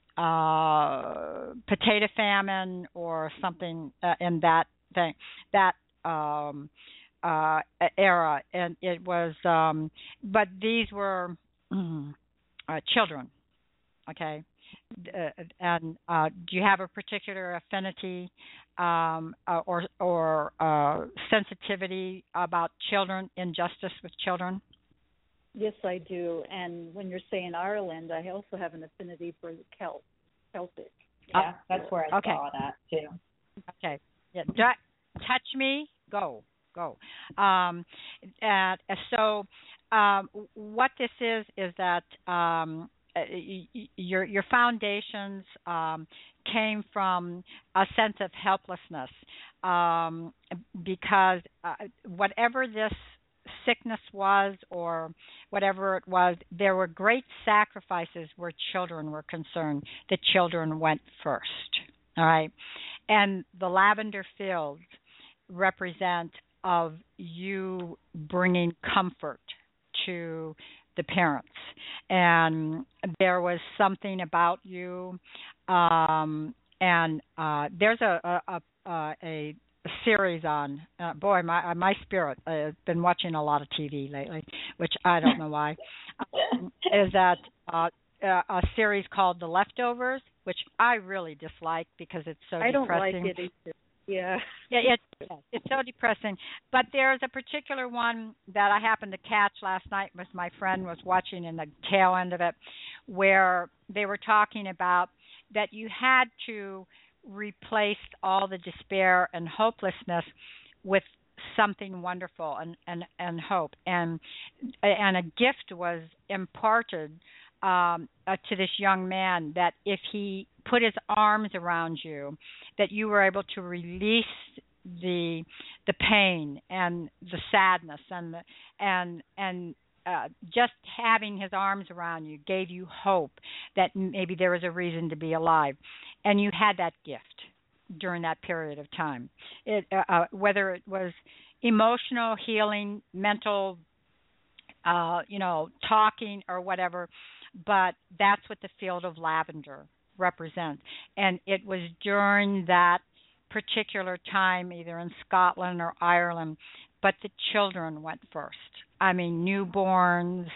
uh, potato famine or something uh, in that thing, that um, uh, era, and it was, um, but these were uh, children, okay. Uh, and uh, do you have a particular affinity um, uh, or or uh, sensitivity about children, injustice with children? Yes, I do. And when you're saying Ireland, I also have an affinity for the Celt, Celtic. Yeah, that's where I okay. saw that too. Okay. Yeah. Touch me. Go. Go. Um, and so, um, what this is is that um, your your foundations um, came from a sense of helplessness, um, because uh, whatever this sickness was or whatever it was, there were great sacrifices where children were concerned. The children went first. All right. And the lavender fields represent of you bringing comfort to the parents. And there was something about you, um, and uh, there's a a, a, a series on. Uh, boy, my my spirit uh, has been watching a lot of T V lately, which I don't know why. Um, is that uh, a series called The Leftovers, which I really dislike because it's so I don't depressing. like it either. Yeah. Yeah, it's it's so depressing. But there's a particular one that I happened to catch last night as my friend was watching in the tail end of it, where they were talking about that you had to replace all the despair and hopelessness with something wonderful and, and, and hope. And and a gift was imparted um, uh, to this young man that if he put his arms around you, that you were able to release the the pain and the sadness and the, and and uh, just having his arms around you gave you hope that maybe there was a reason to be alive, and you had that gift during that period of time. It uh, uh, whether it was emotional healing, mental, uh, you know, talking or whatever, but that's what the field of lavender represent. And it was during that particular time, either in Scotland or Ireland, but the children went first. I mean, newborns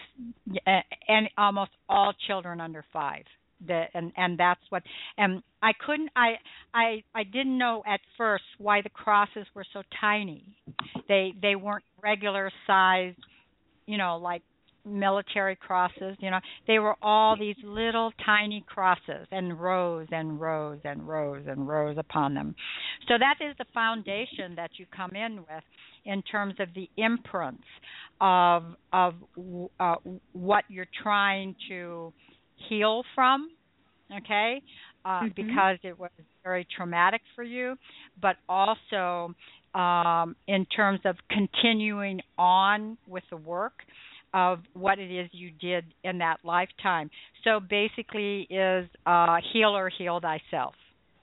and almost all children under five. The, and and that's what. And I couldn't. I I I didn't know at first why the crosses were so tiny. They they weren't regular size, you know, like military crosses. You know, they were all these little tiny crosses and rows and rows and rows and rows upon them. So that is the foundation that you come in with in terms of the imprints of of uh, what you're trying to heal from, okay, uh, mm-hmm. because it was very traumatic for you, but also um, in terms of continuing on with the work of what it is you did in that lifetime. So basically is uh, heal or heal thyself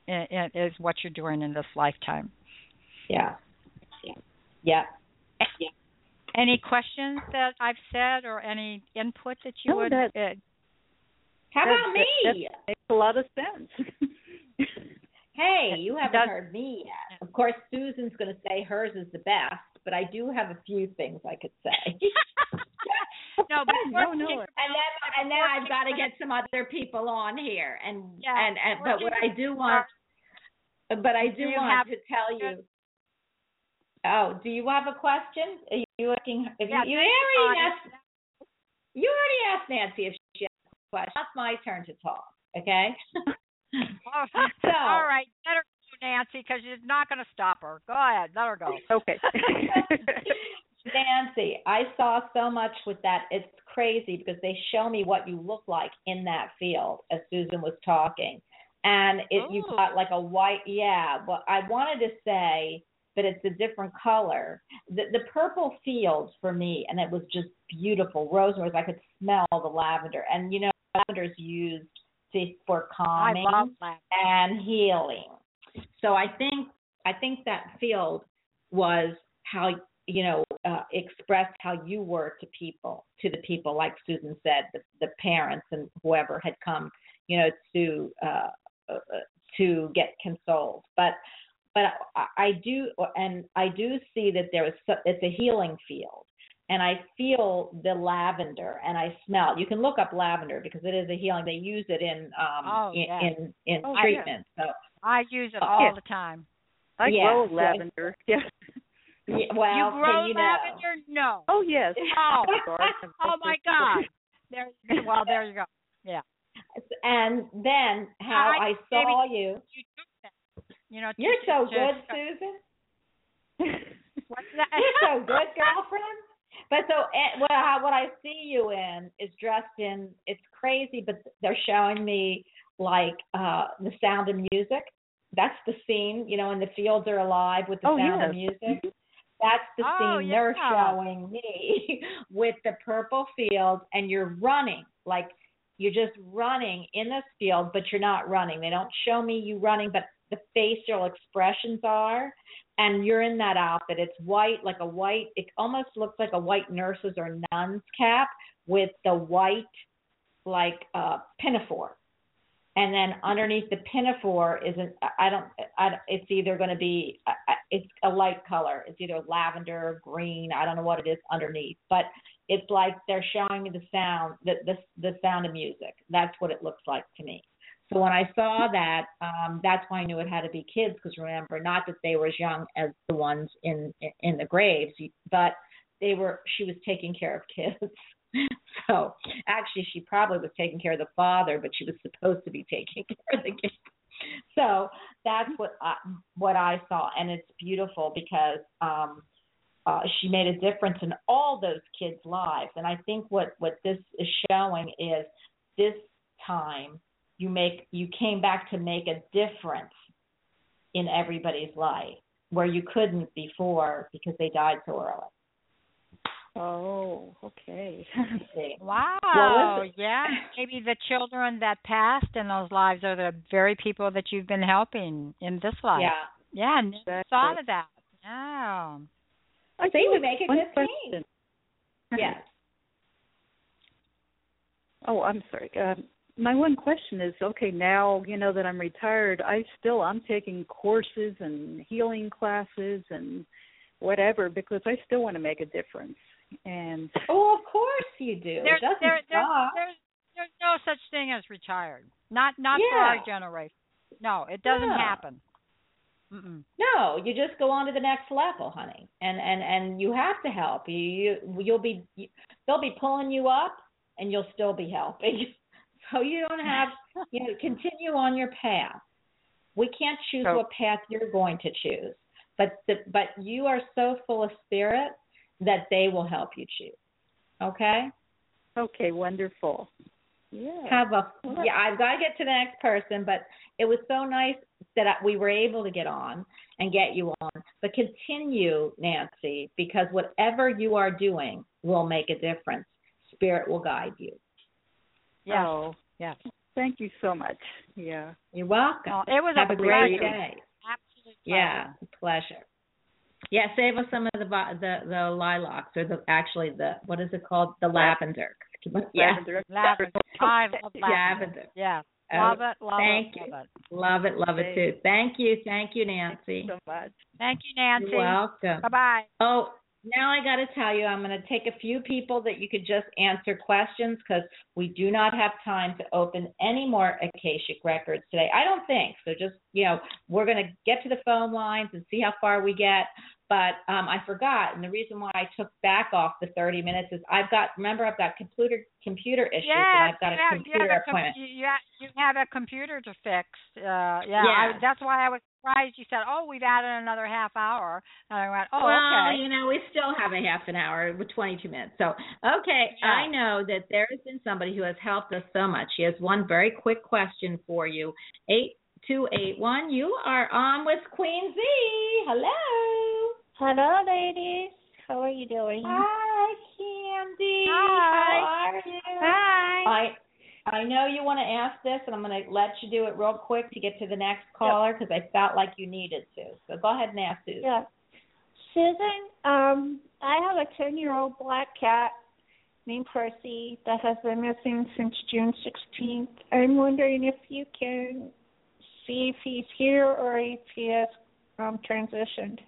is what you're doing in this lifetime. Yeah. Yeah. Yeah. yeah. Any questions that I've said or any input that you no, would... That, uh, how that, about that, me? That makes a lot of sense. Hey, you haven't Does, heard me yet. Of course, Susan's going to say hers is the best, but I do have a few things I could say. no, but no, no. And then, and then I've got to get some other people on here, and yeah, and, and but what I do want, but I do, do want have, to tell you. Oh, do you have a question? Are you looking? If yeah, you, you already asked. You already asked Nancy if she has a question. It's my turn to talk. Okay. oh, so, all right, let her go, Nancy, because she's not going to stop her. Go ahead, let her go. Okay. Nancy, I saw so much with that. It's crazy because they show me what you look like in that field as Susan was talking. And it, you've got like a white, yeah, but I wanted to say that it's a different color. The, the purple fields for me, and it was just beautiful. Rosemary, I could smell the lavender. And, you know, lavender's used to, for calming and healing. So I think I think that field was how, you know, uh, expressed how you were to people, to the people, like Susan said, the, the parents and whoever had come, you know, to uh, uh, to get consoled. But but I, I do, and I do see that there is, it's a healing field. And I feel the lavender, and I smell. You can look up lavender because it is a healing. They use it in um oh, in, yeah. in in oh, treatment. Yeah. So I use it all yeah. the time. I yeah, grow so lavender. I, yeah. yeah. Well, you grow you lavender? Know. No. Oh yes. Oh, oh my God. There. Well, there you go. Yeah. And then how I, I saw you. You took that. You know. You're to, so to, good, to, Susan. What's that? You're so good, girlfriend. But so what I, what I see you in is dressed in, it's crazy, but they're showing me like uh, the Sound of Music. That's the scene, you know, and the fields are alive with the oh, sound yes. of music. That's the oh, scene yeah. they're showing me with the purple fields, and you're running, like you're just running in this field, but you're not running. They don't show me you running, but the facial expressions are. and you're in that outfit. It's white, like a white, it almost looks like a white nurse's or nun's cap with the white, like, uh, pinafore. And then underneath the pinafore isn't, I don't, I, it's either going to be, it's a light color. It's either lavender, green, I don't know what it is underneath. But it's like they're showing me the sound, the, the, the sound of music. That's what it looks like to me. So when I saw that, um, that's why I knew it had to be kids, because remember, not that they were as young as the ones in in the graves, but they were. She was taking care of kids. So actually, she probably was taking care of the father, but she was supposed to be taking care of the kids. So that's what I, what I saw, and it's beautiful because um, uh, she made a difference in all those kids' lives. And I think what what this is showing is this time. You make you came back to make a difference in everybody's life where you couldn't before because they died so early. Oh, okay. Wow. Well, yeah. Maybe the children that passed in those lives are the very people that you've been helping in this life. Yeah. Yeah, I never Exactly. thought of that. Yeah. I See, do we have make a one good question. team. Yes. Oh, I'm sorry. Um, my one question is, okay, now, you know, that I'm retired, I still, I'm taking courses and healing classes and whatever because I still want to make a difference. And Oh, of course you do. There's, it doesn't there, there, stop. there's, there's no such thing as retired. Not not for Yeah. our generation. No, it doesn't Yeah. happen. Mm-mm. No, you just go on to the next level, honey, and and and you have to help. You, you you'll be you, they'll be pulling you up, and you'll still be helping. So you don't have you know continue on your path. We can't choose So- what path you're going to choose, but the, but you are so full of spirit that they will help you choose. Okay. Okay, wonderful. Yeah. Have a yeah. I've got to get to the next person, but it was so nice that I- we were able to get on and get you on. But continue, Nancy, because whatever you are doing will make a difference. Spirit will guide you. Yes. Oh, Yes. thank you so much. Yeah. You're welcome. Well, it was Have a a great pleasure. day. Absolute Yeah, pleasure. Yeah, save us some of the vi- the the lilacs or the actually the what is it called the lavender. Yeah, Lavender. Lavender. I love lavender. lavender. Yeah. Oh, Love it, love thank it, you. love it. Love it, love it too. Thank you, thank you, Nancy. Thank you so much. Thank you, Nancy. You're welcome. Bye-bye. Oh, now I got to tell you, I'm going to take a few people that you could just answer questions because we do not have time to open any more Akashic records today. I don't think so. Just you know, we're going to get to the phone lines and see how far we get. But um, I forgot, and the reason why I took back off the thirty minutes is I've got. Remember, I've got computer computer issues, Yes, and I've got a you have, computer you have a com- appointment. you, you have, you have a computer to fix. Uh, yeah, Yeah. I, that's why I was surprised. You said, "Oh, we've added another half hour," and I went, "Oh, well, okay." you know, we still have a half an hour with twenty-two minutes. So, okay, Yeah. I know that there has been somebody who has helped us so much. She has one very quick question for you. eight two eight one, you are on with Queen Z. Hello. Hello, ladies. How are you doing? Hi, Candy. Hi. How are you? Hi. I I know you want to ask this, and I'm going to let you do it real quick to get to the next caller because I felt like you needed to. So go ahead and ask Susan. Yeah. Susan, um, I have a ten-year-old black cat named Percy that has been missing since June sixteenth. I'm wondering if you can see if he's here or if he has um, transitioned.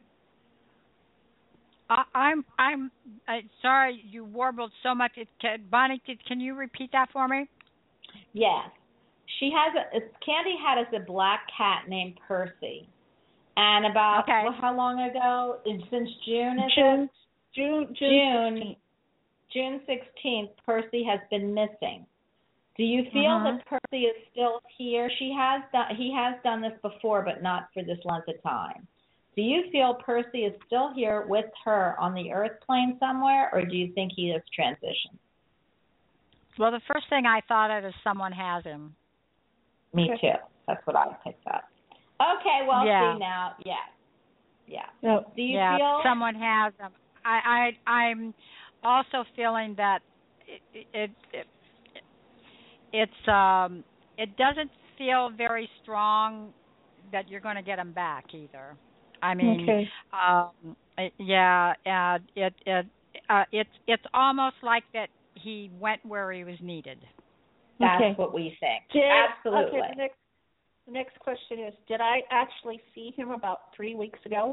I, I'm I'm uh, sorry you warbled so much. It, can, Bonnie, did, can you repeat that for me? Yes. She has a it's- Candy had us a black cat named Percy. And about Okay. well, how long ago? It's since June is June, it? June, June, June. sixteenth. June sixteenth, Percy has been missing. Do you feel Mhm. that Percy is still here? She has done he has done this before, but not for this length of time. Do you feel Percy is still here with her on the earth plane somewhere, or do you think he has transitioned? Well, the first thing I thought of is someone has him. Me too. That's what I picked up. Okay, well, Yeah. see now, yeah, yeah. No. Do you yeah, feel? someone has him. I I I'm also feeling that it it, it it's um it doesn't feel very strong that you're going to get him back either. I mean, Okay. um, it- yeah, uh, it it uh, it's it's almost like that he went where he was needed. That's Okay. what we think. Did, Absolutely. Okay, the next, the next question is, did I actually see him about three weeks ago?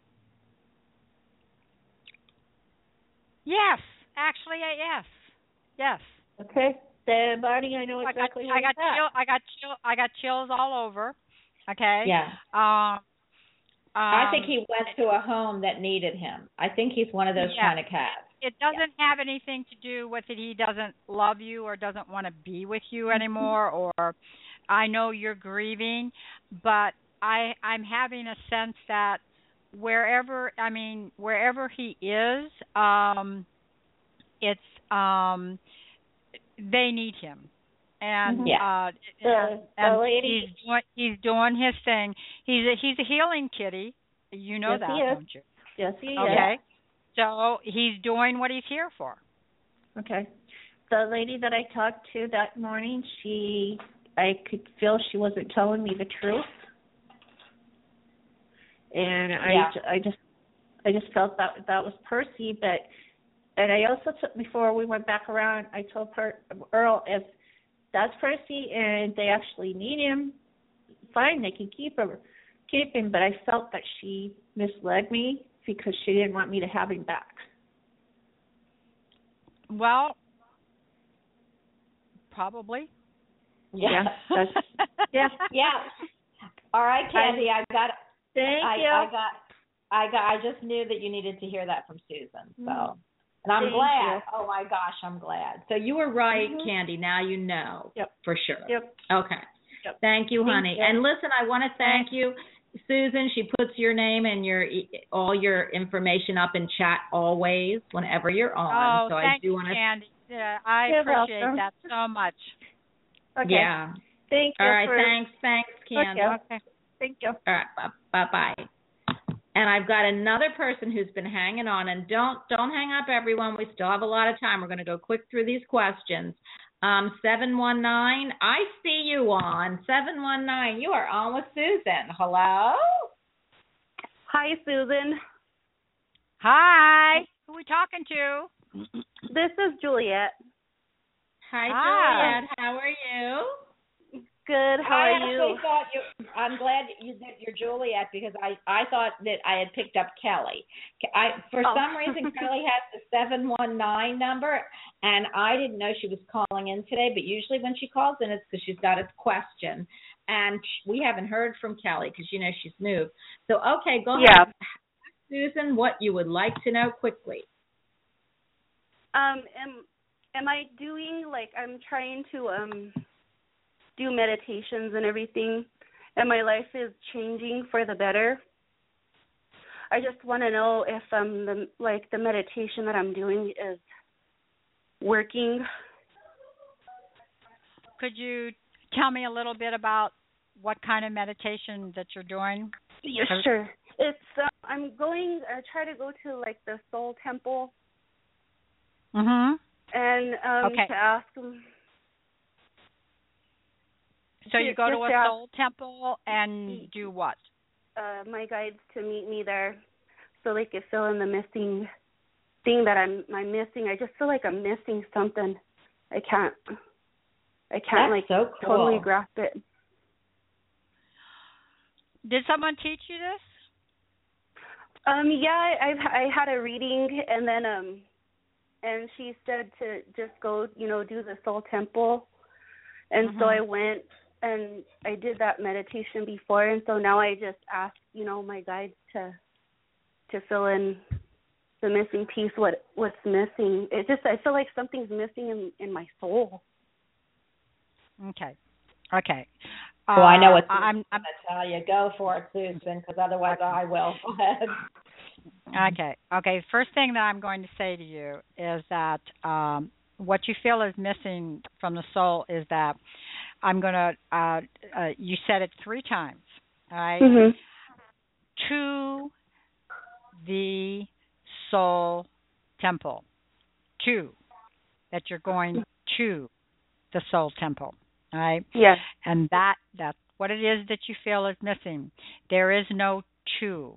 Yes, actually, uh, yes, yes. Okay. Then, Marty, I know I got exactly I where got he's at. chill, I got chill, I got chills all over. Okay. Yeah. Um. I think um, he went to a home that needed him. I think he's one of those Yeah. kind of cats. It doesn't have anything to do with it. He doesn't love you or doesn't want to be with you anymore. Or I know you're grieving, but I I'm having a sense that wherever I mean wherever he is, um, it's um, they need him, and Yeah. uh, The, and the lady. he's doing he's doing his thing. He's a, he's a healing kitty. You know Yes, that, he is. don't you? Yes, he is. Okay. So he's doing what he's here for. Okay. The lady that I talked to that morning, she, I could feel she wasn't telling me the truth, and I, Yeah. ju- I just, I just felt that that was Percy. But, and I also took before we went back around, I told her, Earl, if that's Percy and they actually need him, fine, they can keep him, keep him. But I felt that she misled me because she didn't want me to have him back. Well, probably. Yeah. that's, yeah. Yeah. All right, Candy. I, got. Thank I, you. I got. I got. I just knew that you needed to hear that from Susan. So, Mm. and I'm Thank glad. you. Oh my gosh, I'm glad. So you were right, Mhm. Candy. Now you know. Yep. For sure. Yep. Okay. Yep. Thank you, Thank honey. you. And listen, I want to thank you, Susan. She puts your name and your e- all your information up in chat always whenever you're on. Oh, so I thank do you, want to. Candy. Yeah, I You're appreciate welcome. that so much. Okay. Yeah. Thank you. All right. for, Thanks. Thanks, Candy. Okay. Okay. Thank you. All right. Bye bye. And I've got another person who's been hanging on. And don't don't hang up, everyone. We still have a lot of time. We're going to go quick through these questions. Um, seven one nine. I see you on seven one nine. You are on with Susan. Hello. Hi, Susan. Hi. Who are we talking to? This is Juliet. Hi, Hi. Juliet. How are you? Good. How I are actually you? thought you. I'm glad you that you're Juliet because I I thought that I had picked up Kelly. I for Oh. some reason Kelly has the seven one nine number, and I didn't know she was calling in today. But usually when she calls in, it's because she's got a question, and we haven't heard from Kelly because you know she's moved. So okay, go Yeah. ahead, Susan. What you would like to know quickly? Um, am am I doing like I'm trying to um do meditations and everything, and my life is changing for the better. I just want to know if um the like the meditation that I'm doing is working. Could you tell me a little bit about what kind of meditation that you're doing? Yeah, sure. It's uh, I'm going. I try to go to like the Soul Temple Mhm. and um Okay. to ask them. So you go to Just a ask, soul temple and do what? uh, my guides to meet me there, so they could fill in the missing thing that I'm I'm missing. I just feel like I'm missing something. I can't. I can't That's like so cool. totally grasp it. Did someone teach you this? Um. Yeah. I've I had a reading, and then um, and she said to just go, you know, do the Soul Temple, and so Mhm. I went. And I did that meditation before, and so now I just ask, you know, my guides to to fill in the missing piece. What what's missing? It just I feel like something's missing in in my soul. Okay. Okay. Well, I know what Uh, I'm, I'm going to tell you. Go for it, Susan, because otherwise I will. Go ahead. Okay. Okay. First thing that I'm going to say to you is that um, what you feel is missing from the soul is that I'm going to, uh, uh, you said it three times, all right? Mhm. To the soul temple. To. That you're going to the soul temple, all right? Yes. And that that's what it is that you feel is missing. There is no to.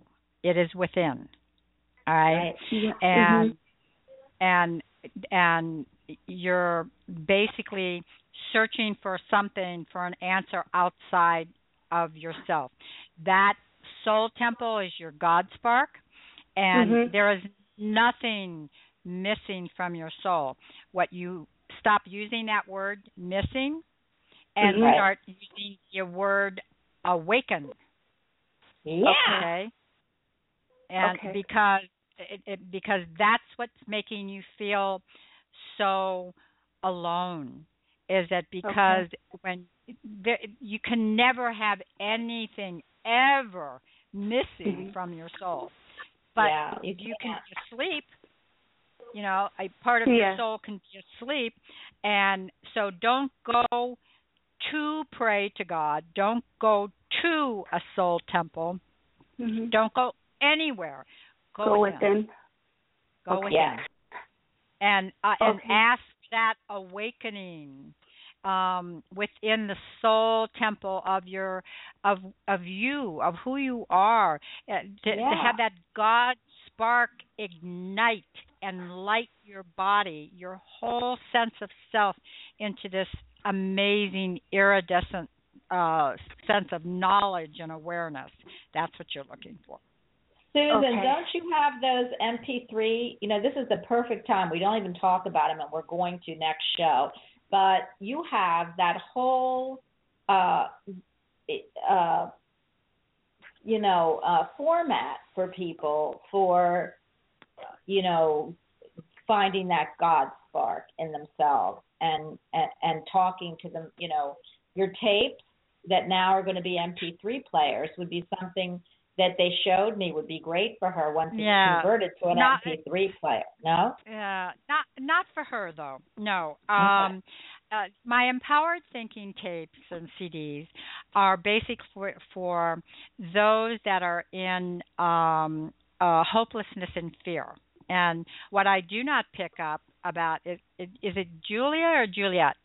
It is within. All right. Right. Yeah. And Mhm. and and you're basically searching for something, for an answer outside of yourself. That soul temple is your God spark, and Mhm. there is nothing missing from your soul. What you stop using that word missing and Mhm. start using your word awaken. Yeah. Okay. And Okay. because it, it because that's what's making you feel so alone, is that because when there, you can never have anything ever missing Mhm. from your soul, but Yeah, you you can can't. be asleep. You know, a part of Yeah. your soul can be asleep, and so don't go to pray to God. Don't go to a soul temple. Mhm. Don't go anywhere. Go, Go within. within. Go Okay. within. Yeah. And uh, and Okay. ask that awakening um, within the soul temple of your of of you, of who you are, uh, to, to Yeah. have that God spark ignite and light your body, your whole sense of self, into this amazing iridescent uh, sense of knowledge and awareness. That's what you're looking for. Susan, Okay. don't you have those M P three? You know, this is the perfect time. We don't even talk about them, and we're going to next show. But you have that whole, uh, uh, you know, uh, format for people for, you know, finding that God spark in themselves and, and and talking to them. You know, your tapes that now are going to be M P three players would be something that they showed me would be great for her once Yeah. it's converted to an Not- M P three player. No? Yeah, not not for her though. No. Okay. Um, uh, my empowered thinking tapes and C Ds are basic for for those that are in um, uh, hopelessness and fear. And what I do not pick up about is is, is it Julia or Juliet?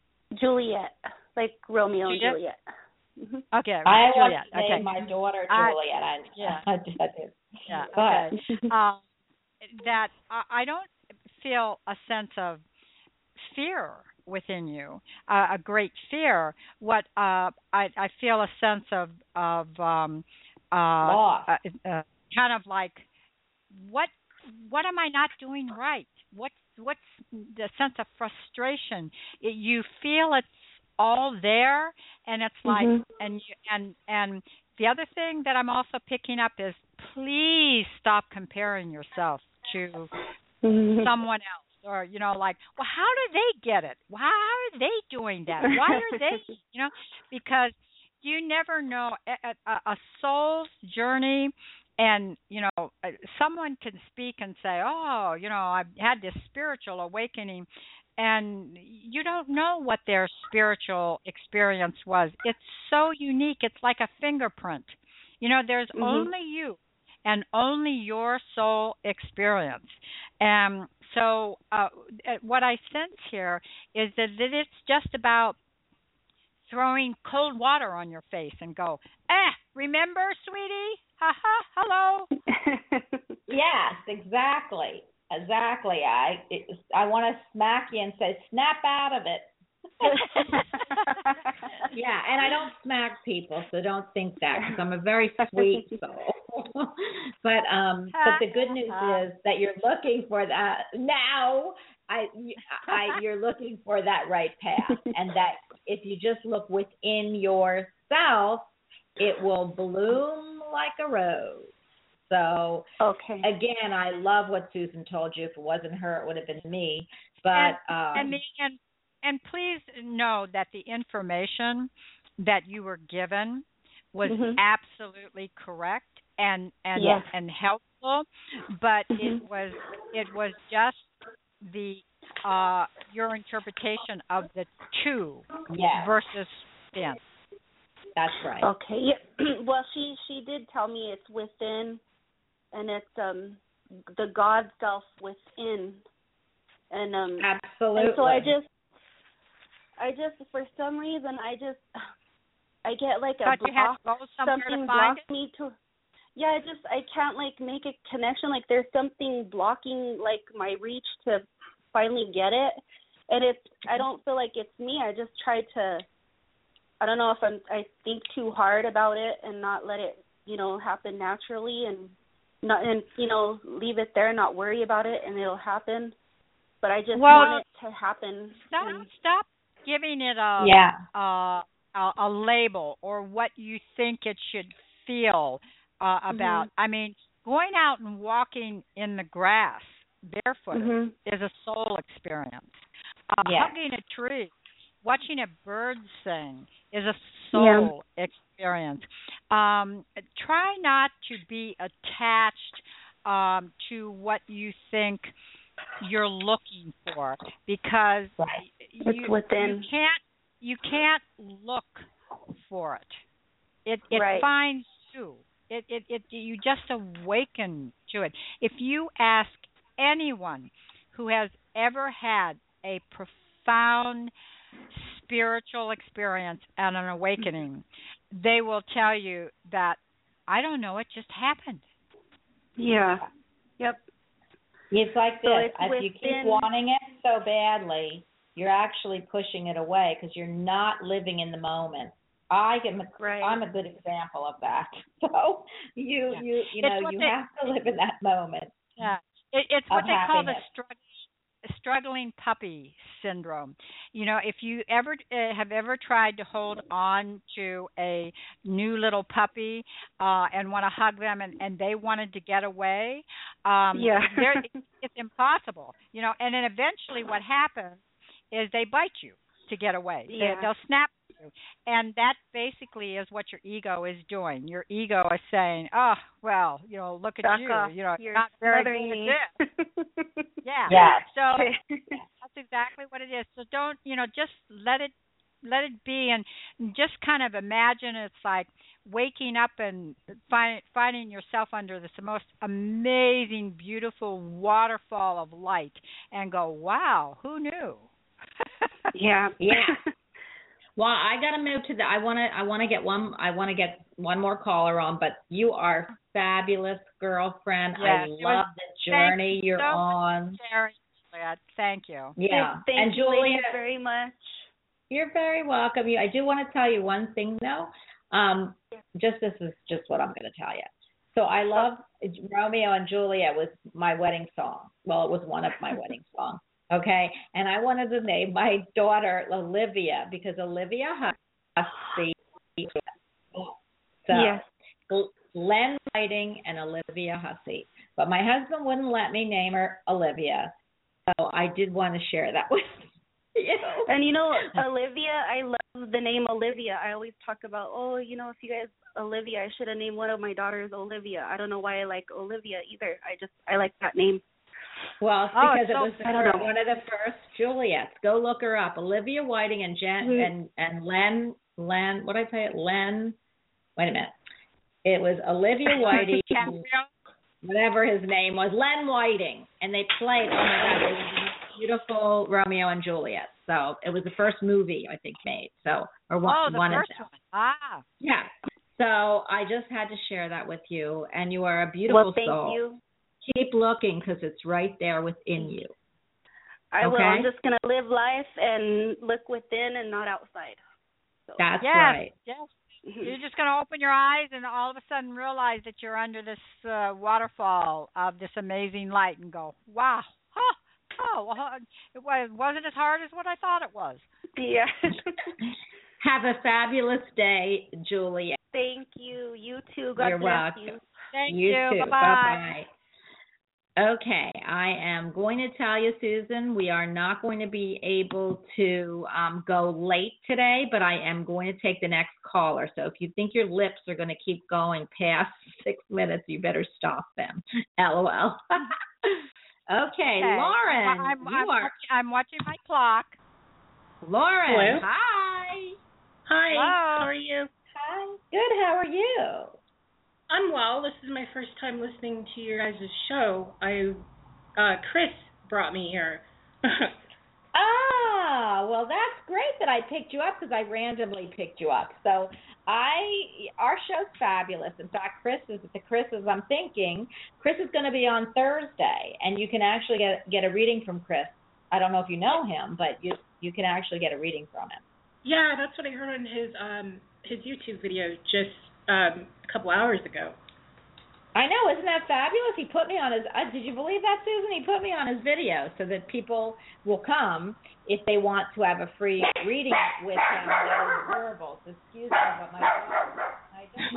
Juliet, like Romeo and Juliet? Juliet. Mhm. Okay, I want Juliet. to name Okay. my daughter I- Juliet. I, yeah. I did. Yeah. Go Okay. ahead. um, that I, I don't feel a sense of fear within you, uh, a great fear. What uh, I, I feel a sense of of um, uh, Loss. uh, uh, kind of like what what am I not doing right? What what's the sense of frustration? It, you feel it's all there, and it's like Mhm. and you, and and the other thing that I'm also picking up is please stop comparing yourself to Mhm. someone else, or you know, like, well, how do they get it? Why are they doing that? Why are they, you know, because you never know. A, a, a soul's journey, and you know, uh, someone can speak and say, oh, you know, I've had this spiritual awakening, and you don't know what their spiritual experience was. It's so unique. It's like a fingerprint. You know, there's Mhm. only you and only your soul experience. And so uh, what I sense here is that it's just about throwing cold water on your face and go, eh, remember, sweetie? Ha ha, hello. Yes, exactly. Exactly. I it, I want to smack you and say, snap out of it. Yeah, and I don't smack people, so don't think that, because I'm a very sweet soul. but um, but the good news is that you're looking for that now. I, I you're looking for that right path, and that if you just look within yourself, it will bloom like a rose. So Okay. again, I love what Susan told you. If it wasn't her, it would have been me. But and, um, and, the, and and please know that the information that you were given was Mhm. absolutely correct and and Yes. and helpful, but Mhm. it was it was just the uh, your interpretation of the two yes, versus within. that's right. Okay. Yeah. Well, she she did tell me it's within, and it's um the God self within, and um Absolutely. and so I just I just for some reason I just I get like a Thought you had block. to go somewhere Something to find blocks it? me to. yeah, I just I can't like make a connection. Like there's something blocking like my reach to finally get it, and it's I don't feel like it's me. I just try to. I don't know if I'm. I think too hard about it and not let it, you know, happen naturally, and not and you know leave it there, not worry about it, and it'll happen. But I just well, want it to happen. Stop, and, stop giving it a Yeah. a, a, a label or what you think it should feel uh, about. Mm-hmm. I mean, going out and walking in the grass barefoot mm-hmm. is a soul experience. Uh, Yeah. Hugging a tree, watching a bird sing is a soul Yeah. experience. Um, try not to be attached um, to what you think you're looking for, because Right. you, It's within. you can't you can't look for it. It it Right. finds you. It, it it you just awaken to it. If you ask anyone who has ever had a profound spiritual experience and an awakening, they will tell you that I don't know, it just happened. Yeah. Yep. It's like So this. it's if you keep within- wanting it so badly, you're actually pushing it away because you're not living in the moment. I am a, Right. I'm a good example of that. So you Yeah. you you It's know what you they- have to live in that moment. Yeah, it, it's what Of they call the happiness. struggling struggling puppy syndrome. You know, if you ever uh, have ever tried to hold on to a new little puppy uh, and want to hug them, and, and they wanted to get away, um, Yeah. they're- it's impossible. You know, and then eventually what happens is they bite you to get away. Yeah. They, they'll snap at you, and that basically is what your ego is doing. Your ego is saying, "Oh, well, you know, look at Back you. off. You know, You're not very smothering good me. at this." Yeah. Yeah. So that's exactly what it is. So don't, you know, just let it let it be, and just kind of imagine it's like waking up and find, finding yourself under this most amazing, beautiful waterfall of light, and go, "Wow, who knew?" Yeah. Yeah. Well, I got to move to the. I want to. I want to get one. I want to get one more caller on. But you are fabulous, girlfriend. Yes, I it was- love the thank journey you you're so much, on. Sharon. Thank you. Yeah. Thank and you Julia, ladies very much. you're very welcome. You. I do want to tell you one thing though. Um, just this is just what I'm going to tell you. So I love Romeo and Juliet was my wedding song. Well, it was one of my wedding songs. Okay, and I wanted to name my daughter Olivia because Olivia Hussey. So Yes. Len Whiting and Olivia Hussey. But my husband wouldn't let me name her Olivia, so I did want to share that with you. And you know, Olivia, I love the name Olivia. I always talk about, oh, you know, if you guys Olivia, I should have named one of my daughters Olivia. I don't know why I like Olivia either. I just I like that name. Well, it's Oh, because so- it was I don't her, know. one of the first Juliets. Go look her up. Olivia Whiting and Jen Mm. and and Len Len. What did I say? It Len. Wait a minute. It was Olivia Whiting, whatever his name was, Len Whiting, and they played. Oh my God, it was a beautiful Romeo and Juliet. So it was the first movie I think made. So or one, Oh, the one first of them. one. Ah. Yeah. So I just had to share that with you, and you are a beautiful Well, thank soul. you. Keep looking because it's right there within you. I will. Okay. I'm just gonna live life and look within and not outside. So. That's Yes, right. yes. Mhm. You're just going to open your eyes and all of a sudden realize that you're under this uh, waterfall of this amazing light and go, wow, huh, oh, well, it was, wasn't as hard as what I thought it was. Yeah. Have a fabulous day, Julia. Thank you. You too. God You're bless welcome. you. Thank You you. too. Bye-bye. Bye-bye. Okay, I am going to tell you, Susan, we are not going to be able to um, go late today, but I am going to take the next caller. So if you think your lips are going to keep going past six minutes, you better stop them. LOL. okay, Okay. Lauren, I'm, you I'm, are. watch- I'm watching my clock. Lauren, Hello. hi. Hi, Hello. how are you? Hi. Good. How are you? I'm well. This is my first time listening to your guys' show. I, uh, Chris brought me here. Ah, well, Well, that's great that I picked you up because I randomly picked you up. So I, our show's fabulous. In fact, Chris is the Chris is I'm thinking Chris is going to be on Thursday, and you can actually get get a reading from Chris. I don't know if you know him, but you you can actually get a reading from him. Yeah, that's what I heard on his um his YouTube video just um a couple hours ago. I know, isn't that fabulous? He put me on his, uh, did you believe that, Susan? He put me on his video so that people will come if they want to have a free reading with him that is verbal. So excuse me, but my I don't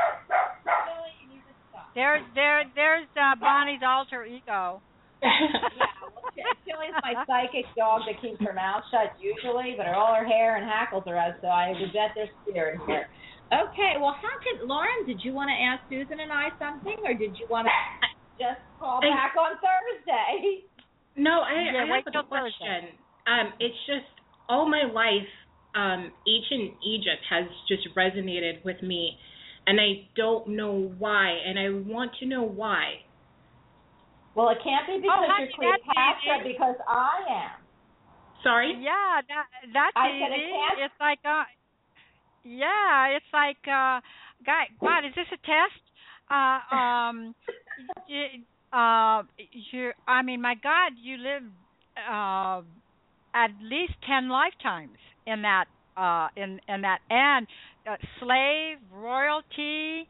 Billy, you need to stop. There, there, there's uh, Bonnie's alter ego. Yeah, well, Chili's my psychic dog that keeps her mouth shut usually, but all her hair and hackles are out, so I would bet there's spirit here. Okay, well, how could, Lauren, did you want to ask Susan and I something, or did you want to just call I, back on Thursday? No, I, yeah, I have a question. Um, it's just, all my life, um, ancient Egypt has just resonated with me, and I don't know why, and I want to know why. Well, it can't be because oh, you're Cleopatra, because I am. Sorry? Yeah, that, that's I easy. said it can't. It's like, uh, yeah, it's like, uh, God, God, is this a test? Uh, um, you, uh, you, I mean, my God, you lived uh, at least ten lifetimes in that, uh, in in that, and uh, slave, royalty,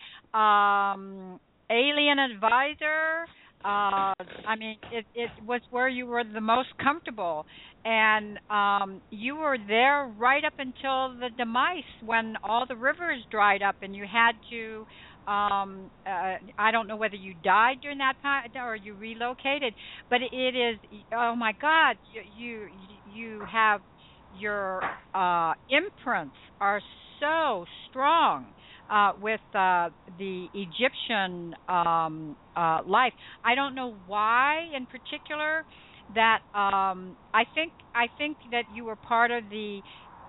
um, alien advisor. Uh, I mean, it, it was where you were the most comfortable, and um, you were there right up until the demise when all the rivers dried up, and you had to. Um, uh, I don't know whether you died during that time or you relocated, but it is. Oh my God, you you, you have your uh, imprints are so strong. Uh, with uh, the Egyptian um, uh, life, I don't know why in particular that um, I think I think that you were part of the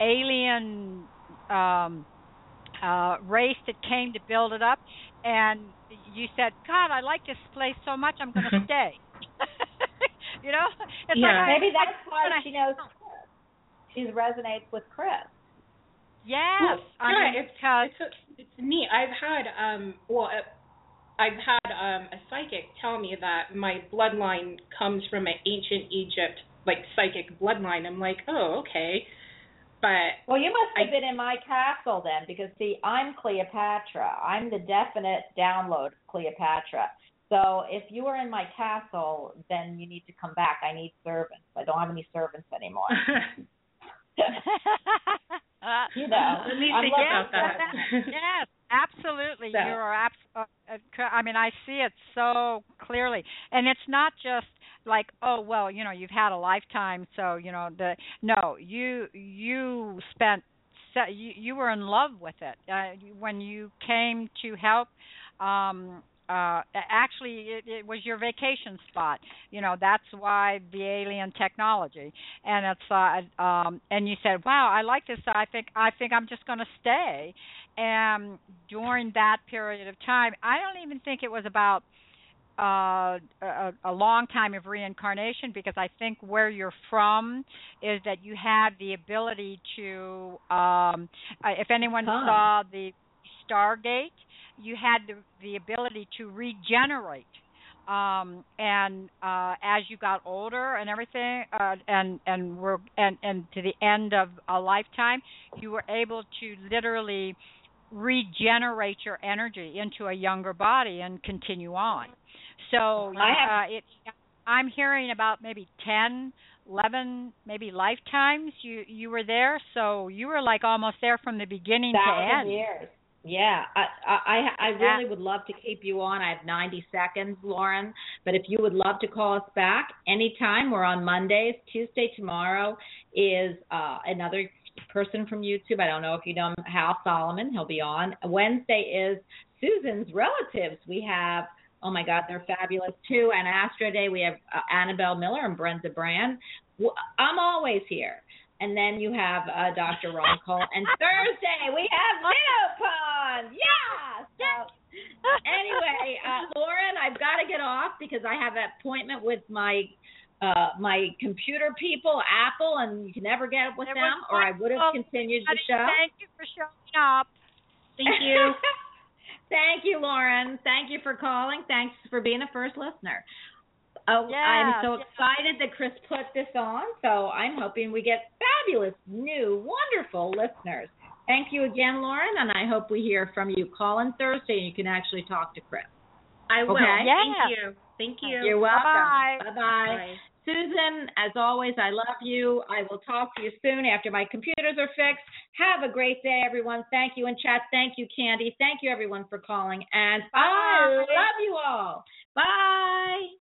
alien um, uh, race that came to build it up, and you said, "God, I like this place so much, I'm going to stay." You know, it's yeah. like, maybe I, that's why she knows Chris. She resonates with Chris. Yes, well, I yeah, mean, it's, it's it's neat. I've had um well I've had um a psychic tell me that my bloodline comes from an ancient Egypt like psychic bloodline. I'm like, oh, okay, but well, you must have I, been in my castle then, because see, I'm Cleopatra. I'm the definite download of Cleopatra. So if you were in my castle, then you need to come back. I need servants. I don't have any servants anymore. You know, at least I'm think about that. Yes, absolutely. So. You are abs- uh, uh, I mean, I see it so clearly, and it's not just like, oh, well, you know, you've had a lifetime, so you know the. No, you you spent. You you were in love with it uh, when you came to help. Um, Uh, actually, it, it was your vacation spot. You know, that's why the alien technology. And it's uh, um, and you said, "Wow, I like this. I think I think I'm just going to stay." And during that period of time, I don't even think it was about uh, a, a long time of reincarnation, because I think where you're from is that you have the ability to. Um, if anyone huh. saw the Stargate, you had the, the ability to regenerate, um, and uh, as you got older and everything, uh, and and were and, and to the end of a lifetime, you were able to literally regenerate your energy into a younger body and continue on. So I have, uh, it, I'm hearing about maybe ten, eleven, maybe lifetimes you you were there. So you were like almost there from the beginning to end. years. Yeah, I, I I really would love to keep you on. I have ninety seconds, Lauren. But if you would love to call us back anytime, we're on Mondays. Tuesday tomorrow is uh, another person from YouTube. I don't know if you know him, Hal Solomon. He'll be on. Wednesday is Susan's relatives. We have, oh my God, they're fabulous too. And Astro Day, we have uh, Annabelle Miller and Brenda Brand. I'm always here. And then you have uh, Doctor Ron Cole. And Thursday, we have Minopon. Yeah. So, anyway, uh, Lauren, I've got to get off because I have an appointment with my uh, my computer people, Apple, and you can never get with It them, was or I would have wonderful. continued the show. Thank you for showing up. Thank you. Thank you, Lauren. Thank you for calling. Thanks for being a first listener. Oh, Yeah, I'm so yeah. excited that Chris put this on, so I'm hoping we get fabulous, new, wonderful listeners. Thank you again, Lauren, and I hope we hear from you. Call in Thursday and you can actually talk to Chris. I will. Okay? Yeah. Thank you. Thank you. You're welcome. Bye-bye. Bye-bye. Bye. Susan, as always, I love you. I will talk to you soon after my computers are fixed. Have a great day, everyone. Thank you in chat. Thank you, Candy. Thank you, everyone, for calling. And I love you all. Bye.